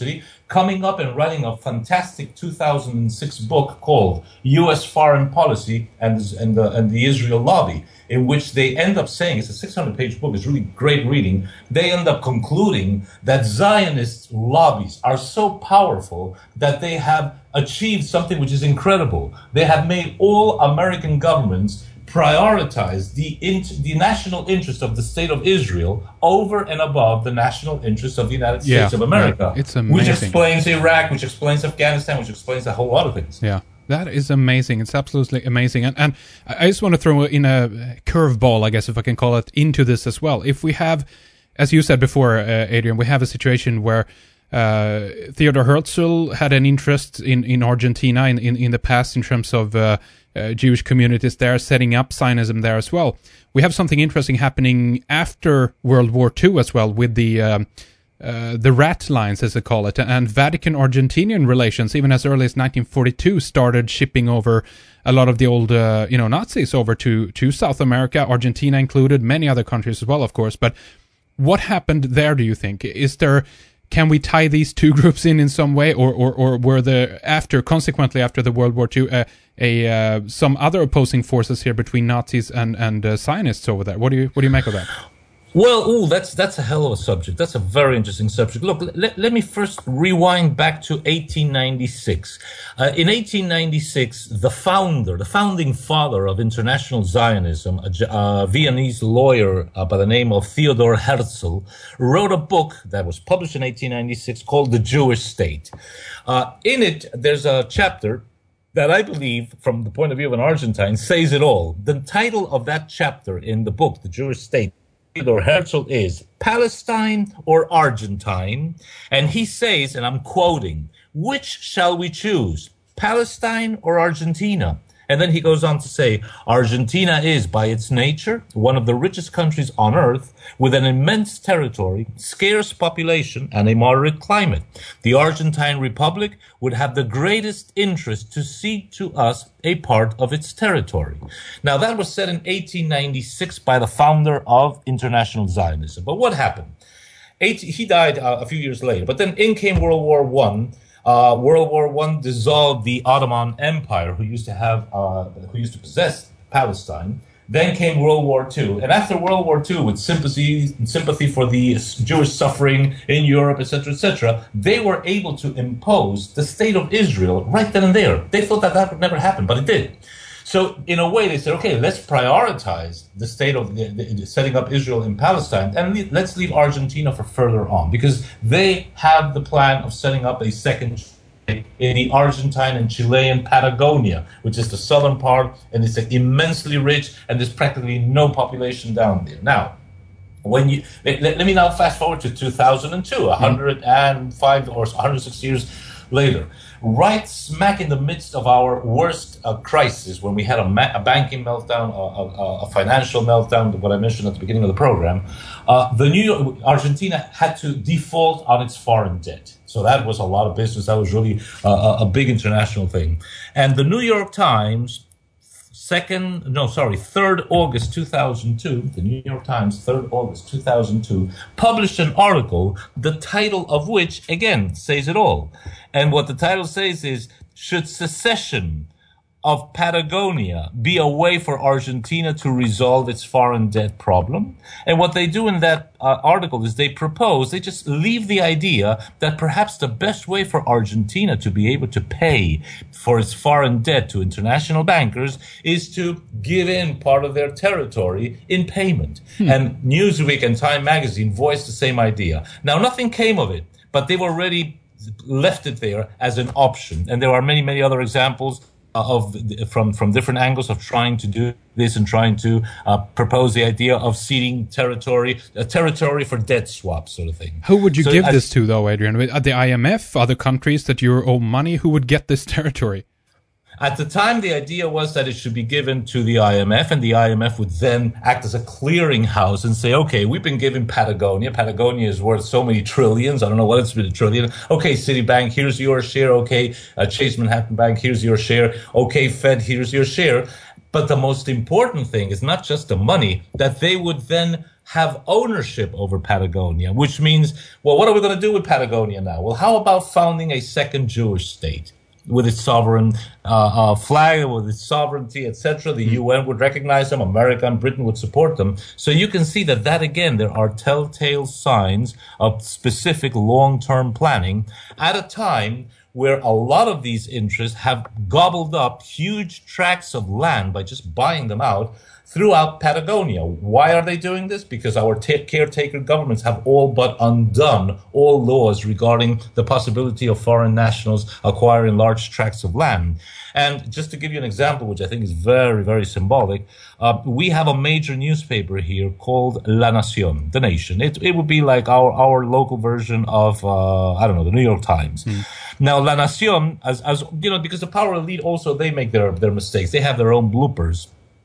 coming up and writing a fantastic two thousand six book called U S Foreign Policy and, and, the, and the Israel Lobby, in which they end up saying, it's a six hundred page book, it's really great reading, they end up concluding that Zionist lobbies are so powerful that they have achieved something which is incredible. They have made all American governments prioritize the int- the national interest of the state of Israel over and above the national interest of the United States yeah, of America. Yeah, it's amazing. Which explains Iraq, which explains Afghanistan, which explains a whole lot of things. Yeah. That is amazing. It's absolutely amazing. And, and I just want to throw in a curveball, I guess, if I can call it, into this as well. If we have, as you said before, uh, Adrian, we have a situation where uh, Theodor Herzl had an interest in, in Argentina in, in, in the past in terms of uh, uh, Jewish communities there, setting up Zionism there as well. We have something interesting happening after World War Two as well with the... Um, Uh, the rat lines, as they call it, and Vatican-Argentinian relations, even as early as nineteen forty-two, started shipping over a lot of the old, uh, you know, Nazis over to, to South America, Argentina included, many other countries as well, of course. But what happened there, do you think? Is there, can we tie these two groups in in some way, or, or, or were there, after, consequently after the World War Two, uh, a uh, some other opposing forces here between Nazis and, and uh, Zionists over there? What do you, what do you make of that? Well, ooh, that's that's a hell of a subject. That's a very interesting subject. Look, let, let me first rewind back to eighteen ninety-six. Uh, in eighteen ninety-six, the founder, the founding father of international Zionism, a, a Viennese lawyer uh, by the name of Theodor Herzl, wrote a book that was published in eighteen ninety-six called The Jewish State. Uh, in it, there's a chapter that I believe, from the point of view of an Argentine, says it all. The title of that chapter in the book, The Jewish State, Theodor Herzl, is Palestine or Argentine, and he says, and I'm quoting, "Which shall we choose, Palestine or Argentina?" And then he goes on to say, Argentina is, by its nature, one of the richest countries on earth, with an immense territory, scarce population, and a moderate climate. The Argentine Republic would have the greatest interest to cede to us a part of its territory. Now, that was said in eighteen ninety-six by the founder of International Zionism. But what happened? Eight, he died uh, a few years later. But then in came World War One. Uh, World War One dissolved the Ottoman Empire, who used to have, uh, who used to possess Palestine. Then came World War Two, and after World War Two, with sympathy, sympathy for the Jewish suffering in Europe, et cetera, et cetera, they were able to impose the state of Israel right then and there. They thought that that would never happen, but it did. So, in a way, they said, okay, let's prioritize the state of the, the, setting up Israel in Palestine, and le- let's leave Argentina for further on, because they have the plan of setting up a second state in the Argentine and Chilean Patagonia, which is the southern part, and it's immensely rich, and there's practically no population down there. Now, when you let, let me now fast forward to two thousand two, one hundred five or one hundred six years later, right smack in the midst of our worst uh, crisis, when we had a, ma- a banking meltdown, a, a, a financial meltdown, what I mentioned at the beginning of the program, uh, the New York, Argentina had to default on its foreign debt. So that was a lot of business. That was really uh, a, a big international thing. And the New York Times, second, no, sorry, third August two thousand two, the New York Times, third August two thousand two, published an article, the title of which, again, says it all. And what the title says is, should secession of Patagonia be a way for Argentina to resolve its foreign debt problem? And what they do in that uh, article is they propose, they just leave the idea that perhaps the best way for Argentina to be able to pay for its foreign debt to international bankers is to give in part of their territory in payment. Hmm. And Newsweek and Time magazine voiced the same idea. Now, nothing came of it, but they've already left it there as an option. And there are many, many other examples of from from different angles of trying to do this and trying to uh, propose the idea of ceding territory, a territory for debt swap sort of thing. Who would you so give I, this to, though, Adrian? At the I M F, other countries that you owe money, who would get this territory? At the time, the idea was that it should be given to the I M F, and the I M F would then act as a clearinghouse and say, okay, we've been given Patagonia. Patagonia is worth so many trillions. I don't know what it's been a trillion. Okay, Citibank, here's your share. Okay, uh, Chase Manhattan Bank, here's your share. Okay, Fed, here's your share. But the most important thing is not just the money, that they would then have ownership over Patagonia, which means, well, what are we going to do with Patagonia now? Well, how about founding a second Jewish state with its sovereign uh, uh, flag, with its sovereignty, et cetera? The U N would recognize them, America and Britain would support them. So you can see that that, again, there are telltale signs of specific long-term planning at a time where a lot of these interests have gobbled up huge tracts of land by just buying them out throughout Patagonia. Why are they doing this? Because our t- caretaker governments have all but undone all laws regarding the possibility of foreign nationals acquiring large tracts of land. And just to give you an example, which I think is very, very symbolic, uh, we have a major newspaper here called La Nación, The Nation. It, it would be like our, our local version of, uh, I don't know, the New York Times. Mm. Now, La Nación, as, as, you know, because the power elite also, they make their, their mistakes. They have their own bloopers.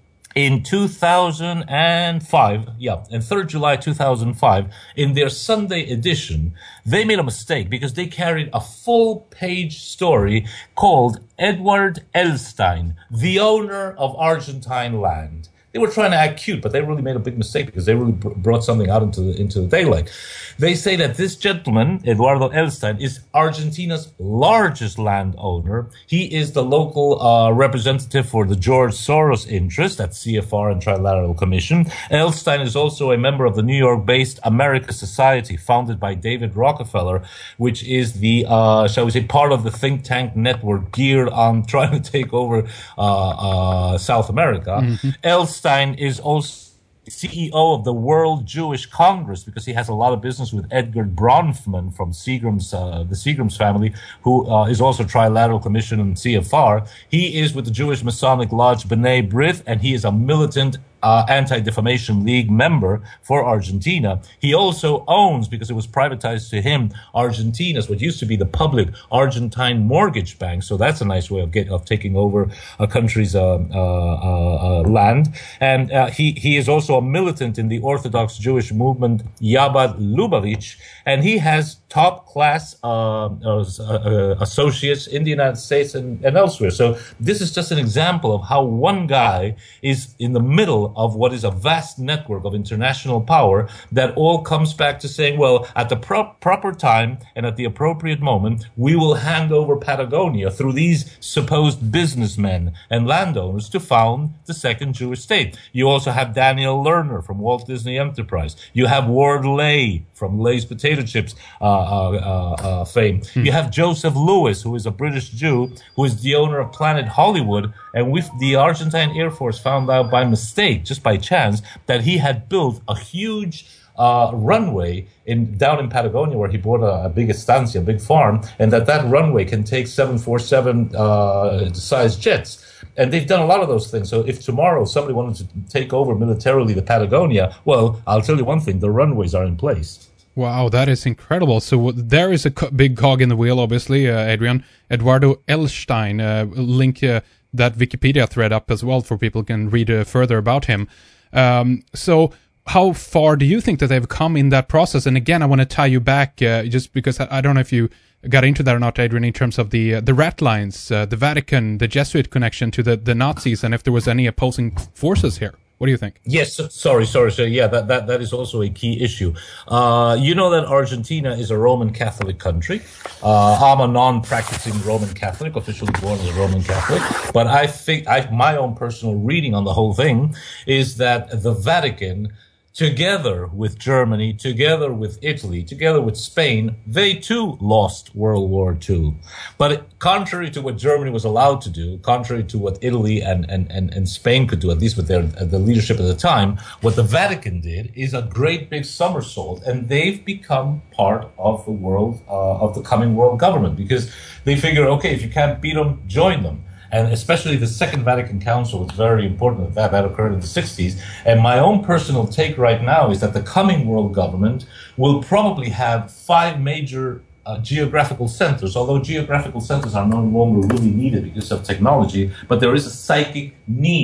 In two thousand five, yeah, and third of July two thousand five, in their Sunday edition, they made a mistake because they carried a full-page story called Edward Elstein, the owner of Argentine land. They were trying to act cute, but they really made a big mistake because they really br- brought something out into the, into the daylight. They say that this gentleman, Eduardo Elstein, is Argentina's largest landowner. He is the local uh, representative for the George Soros interest at C F R and Trilateral Commission. Elstein is also a member of the New York-based America Society, founded by David Rockefeller, which is the, uh, shall we say, part of the think tank network geared on trying to take over uh, uh, South America. Mm-hmm. Elstein is also C E O of the World Jewish Congress because he has a lot of business with Edgar Bronfman from Seagram's, uh, the Seagram's family, who uh, is also Trilateral Commission and C F R. He is with the Jewish Masonic Lodge B'nai B'rith, and he is a militant Uh, Anti-Defamation League member for Argentina. He also owns, because it was privatized to him, Argentina's, what used to be the public Argentine Mortgage Bank. So that's a nice way of get, of taking over a country's uh, uh, uh, land. And uh, he, he is also a militant in the Orthodox Jewish movement Chabad Lubavitch, and he has top-class uh, uh, associates in the United States and, and elsewhere. So this is just an example of how one guy is in the middle of what is a vast network of international power that all comes back to saying, well, at the pro- proper time and at the appropriate moment, we will hand over Patagonia through these supposed businessmen and landowners to found the second Jewish state. You also have Daniel Lerner from Walt Disney Enterprise. You have Ward Lay from Lay's Potato Chips uh, uh, uh, uh, fame. Hmm. You have Joseph Lewis, who is a British Jew, who is the owner of Planet Hollywood, and with the Argentine Air Force found out by mistake, just by chance, that he had built a huge uh, runway in down in Patagonia, where he bought a, a big estancia, a big farm, and that that runway can take seven forty-seven uh, size jets. And they've done a lot of those things. So if tomorrow somebody wanted to take over militarily the Patagonia, well, I'll tell you one thing, the runways are in place. Wow, that is incredible. So there is a co- big cog in the wheel, obviously, uh, Adrian. Eduardo Elstein, uh, link uh, that Wikipedia thread up as well for people can read uh, further about him. Um, so how far do you think that they've come in that process? And again, I want to tie you back uh, just because I, I don't know if you got into that or not, Adrian, in terms of the uh, the rat lines, uh, the Vatican, the Jesuit connection to the, the Nazis, and if there was any opposing forces here. What do you think? Yes, sorry, sorry, sorry. Yeah, that, that, that is also a key issue. Uh, you know that Argentina is a Roman Catholic country. Uh, I'm a non-practicing Roman Catholic, officially born as a Roman Catholic. But I think I, my own personal reading on the whole thing is that the Vatican, together with Germany, together with Italy, together with Spain, they too lost World War Two. But contrary to what Germany was allowed to do, contrary to what Italy and, and, and, and Spain could do, at least with their the leadership at the time, what the Vatican did is a great big somersault, and they've become part of the world, uh, of the coming world government, because they figure, okay, if you can't beat them, join them. And especially the Second Vatican Council is very important. That that occurred in the sixties. And my own personal take right now is that the coming world government will probably have five major uh, geographical centers, although geographical centers are no longer really needed because of technology, but there is a psychic need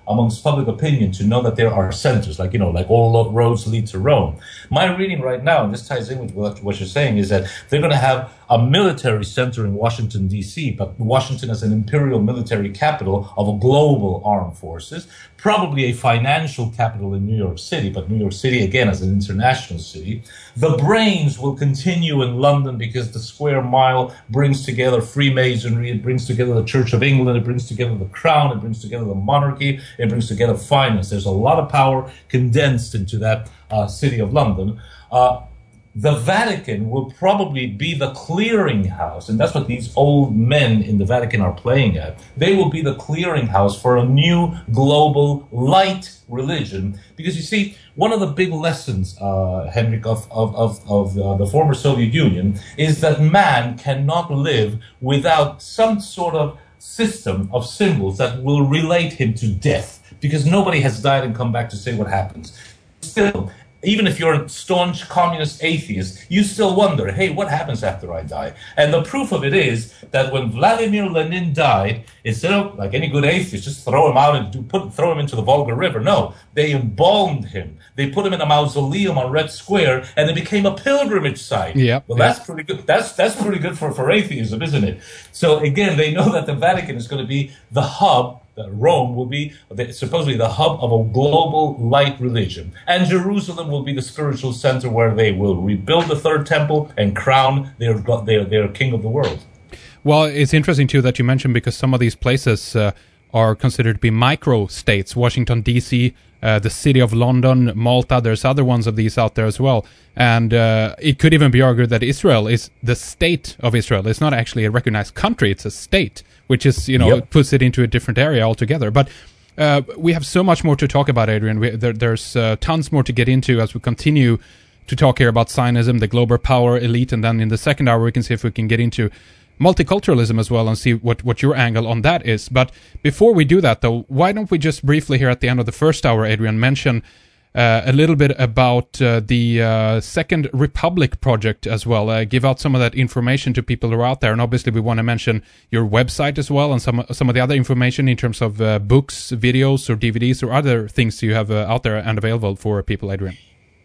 amongst public opinion to know that there are centers, like, you know, like all roads lead to Rome. My reading right now, and this ties in with what you're saying, is that they're going to have a military center in Washington, D C, but Washington as an imperial military capital of a global armed forces, probably a financial capital in New York City, but New York City, again, as an international city. The brains will continue in London because the square mile brings together Freemasonry, it brings together the Church of England, it brings together the Crown, it brings together the monarchy, it brings together finance. There's a lot of power condensed into that uh, city of London. Uh, The Vatican will probably be the clearinghouse, and that's what these old men in the Vatican are playing at. They will be the clearinghouse for a new global light religion. Because you see, one of the big lessons, uh, Henrik, of, of, of, of uh, the former Soviet Union is that man cannot live without some sort of system of symbols that will relate him to death. Because nobody has died and come back to say what happens. Still, even if you're a staunch communist atheist, you still wonder, hey, what happens after I die? And the proof of it is that when Vladimir Lenin died, instead of, like any good atheist, just throw him out and do, put, throw him into the Volga River, no, they embalmed him. They put him in a mausoleum on Red Square, and it became a pilgrimage site. Yep, well, yep. that's pretty good. That's that's pretty good for, for atheism, isn't it? So again, they know that the Vatican is going to be the hub. That Rome will be the, supposedly the hub of a global light religion. And Jerusalem will be the spiritual center where they will rebuild the third temple and crown their, their, their king of the world. Well, it's interesting, too, that you mentioned, because some of these places uh, are considered to be micro-states. Washington, D C, uh, the city of London, Malta, there's other ones of these out there as well. And uh, it could even be argued that Israel is the state of Israel. It's not actually a recognized country, it's a state, which is, you know, yep. puts it into a different area altogether. But uh, we have so much more to talk about, Adrian. We, there, there's uh, tons more to get into as we continue to talk here about Zionism, the global power elite, and then in the second hour we can see if we can get into multiculturalism as well and see what, what your angle on that is. But before we do that, though, why don't we just briefly here at the end of the first hour, Adrian, mention uh, a little bit about uh, the uh, Second Republic project as well. Uh, give out some of that information to people who are out there. And obviously we want to mention your website as well and some some of the other information in terms of uh, books, videos, or D V Ds or other things you have uh, out there and available for people, Adrian.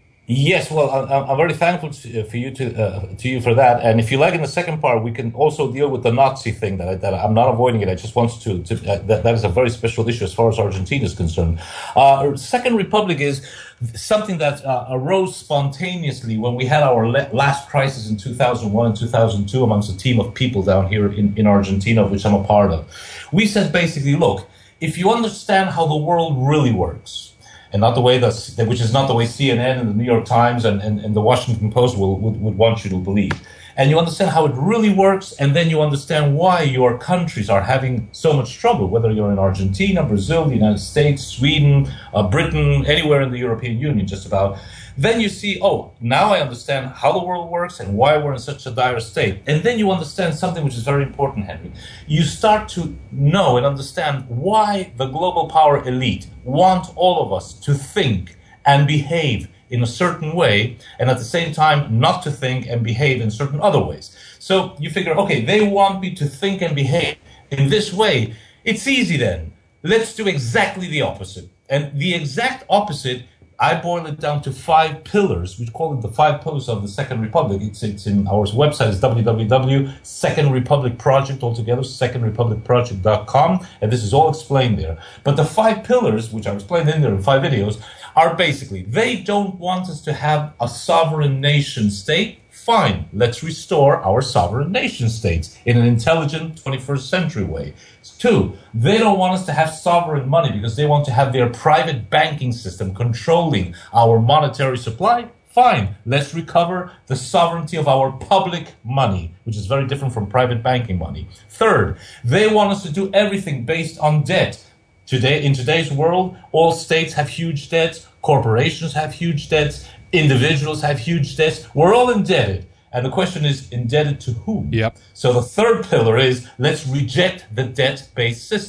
Yes, well, I'm, I'm very thankful to, for you to uh, to you for that. And if you like, in the second part, we can also deal with the Nazi thing. That, I, that I'm not avoiding it. I just want to. to uh, that, that is a very special issue as far as Argentina is concerned. Uh, Second Republic is something that uh, arose spontaneously when we had our le- last crisis in two thousand one and two thousand two amongst a team of people down here in, in Argentina, which I'm a part of. We said basically, look, if you understand how the world really works, and not the way that's, which is not the way C N N and the New York Times and, and, and the Washington Post will, would, would want you to believe. And you understand how it really works, and then you understand why your countries are having so much trouble, whether you're in Argentina, Brazil, the United States, Sweden, uh, Britain, anywhere in the European Union, just about. Then you see, oh, now I understand how the world works and why we're in such a dire state. And then you understand something which is very important, Henry. You start to know and understand why the global power elite want all of us to think and behave in a certain way, and at the same time not to think and behave in certain other ways. So you figure, okay, they want me to think and behave in this way. It's easy then. Let's do exactly the opposite. And the exact opposite, I boil it down to five pillars. We call it the five pillars of the Second Republic. It's, it's in our website. It's w w w dot second republic project altogether, second republic project dot com. And this is all explained there. But the five pillars, which are explained in there in five videos, are basically, they don't want us to have a sovereign nation state. Fine, let's restore our sovereign nation states in an intelligent twenty-first century way. Two, they don't want us to have sovereign money because they want to have their private banking system controlling our monetary supply. Fine, let's recover the sovereignty of our public money, which is very different from private banking money. Third, they want us to do everything based on debt. Today, in today's world, all states have huge debts, corporations have huge debts, individuals have huge debts. We're all indebted. And the question is, indebted to whom? Yep. So the third pillar is, let's reject the debt-based system.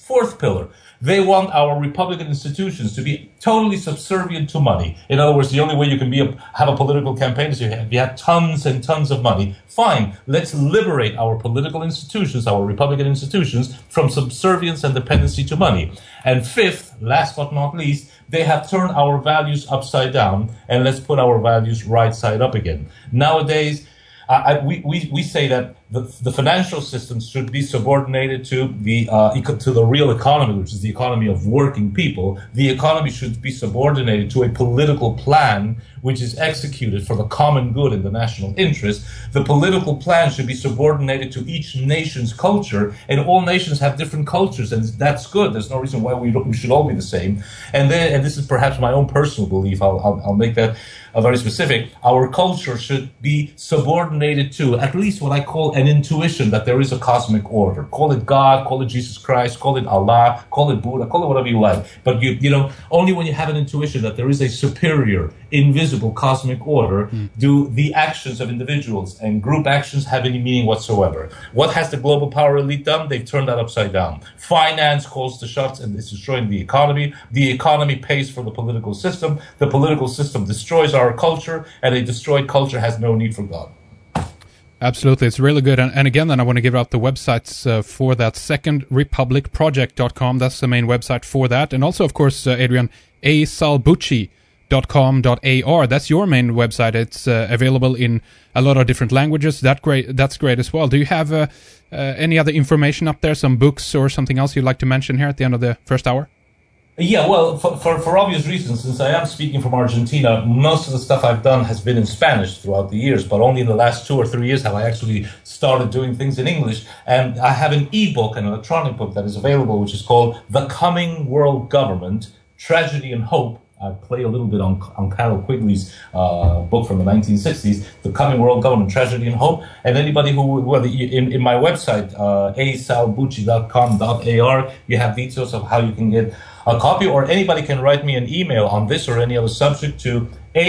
Fourth pillar, they want our Republican institutions to be totally subservient to money. In other words, the only way you can be a, have a political campaign is if you have, you have tons and tons of money. Fine, let's liberate our political institutions, our Republican institutions, from subservience and dependency to money. And fifth, last but not least, they have turned our values upside down, and let's put our values right side up again. Nowadays, uh, I, we, we, we say that the, the financial system should be subordinated to the uh, eco- to the real economy, which is the economy of working people. The economy should be subordinated to a political plan which is executed for the common good and the national interest. The political plan should be subordinated to each nation's culture, and all nations have different cultures, and that's good. There's no reason why we, don't, we should all be the same. And then, and this is perhaps my own personal belief, I'll, I'll, I'll make that uh, very specific. Our culture should be subordinated to at least what I call an intuition that there is a cosmic order. Call it God, call it Jesus Christ, call it Allah, call it Buddha, call it whatever you like. But you, you know, only when you have an intuition that there is a superior, invisible cosmic order, mm. do the actions of individuals and group actions have any meaning whatsoever. What has the global power elite done? They've turned that upside down. Finance calls the shots and it's destroying the economy. The economy pays for the political system. The political system destroys our culture, and a destroyed culture has no need for God. Absolutely, it's really good. And, and again, then I want to give out the websites uh, for that, second republic project dot com. That's the main website for that. And also, of course, uh, Adrian, a salbucci dot com dot a r. That's your main website. It's uh, available in a lot of different languages. That great. That's great as well. Do you have uh, uh, any other information up there, some books or something else you'd like to mention here at the end of the first hour? Yeah, well, for, for, for obvious reasons, since I am speaking from Argentina, most of the stuff I've done has been in Spanish throughout the years, but only in the last two or three years have I actually started doing things in English. And I have an ebook, an electronic book that is available, which is called The Coming World Government, Tragedy and Hope. I play a little bit on, on Carol Quigley's uh, book from the nineteen sixties, The Coming World Government, Tragedy and Hope. And anybody who, well, in, in my website, uh, a salbucci dot com dot a r, you have details of how you can get a copy, or anybody can write me an email on this or any other subject to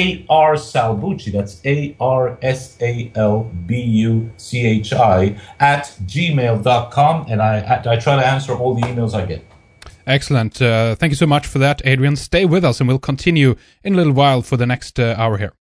arsalbucci, that's A R S A L B U C H I, at gmail dot com, and I, I try to answer all the emails I get. Excellent. Uh, thank you so much for that, Adrian. Stay with us, and we'll continue in a little while for the next uh, hour here.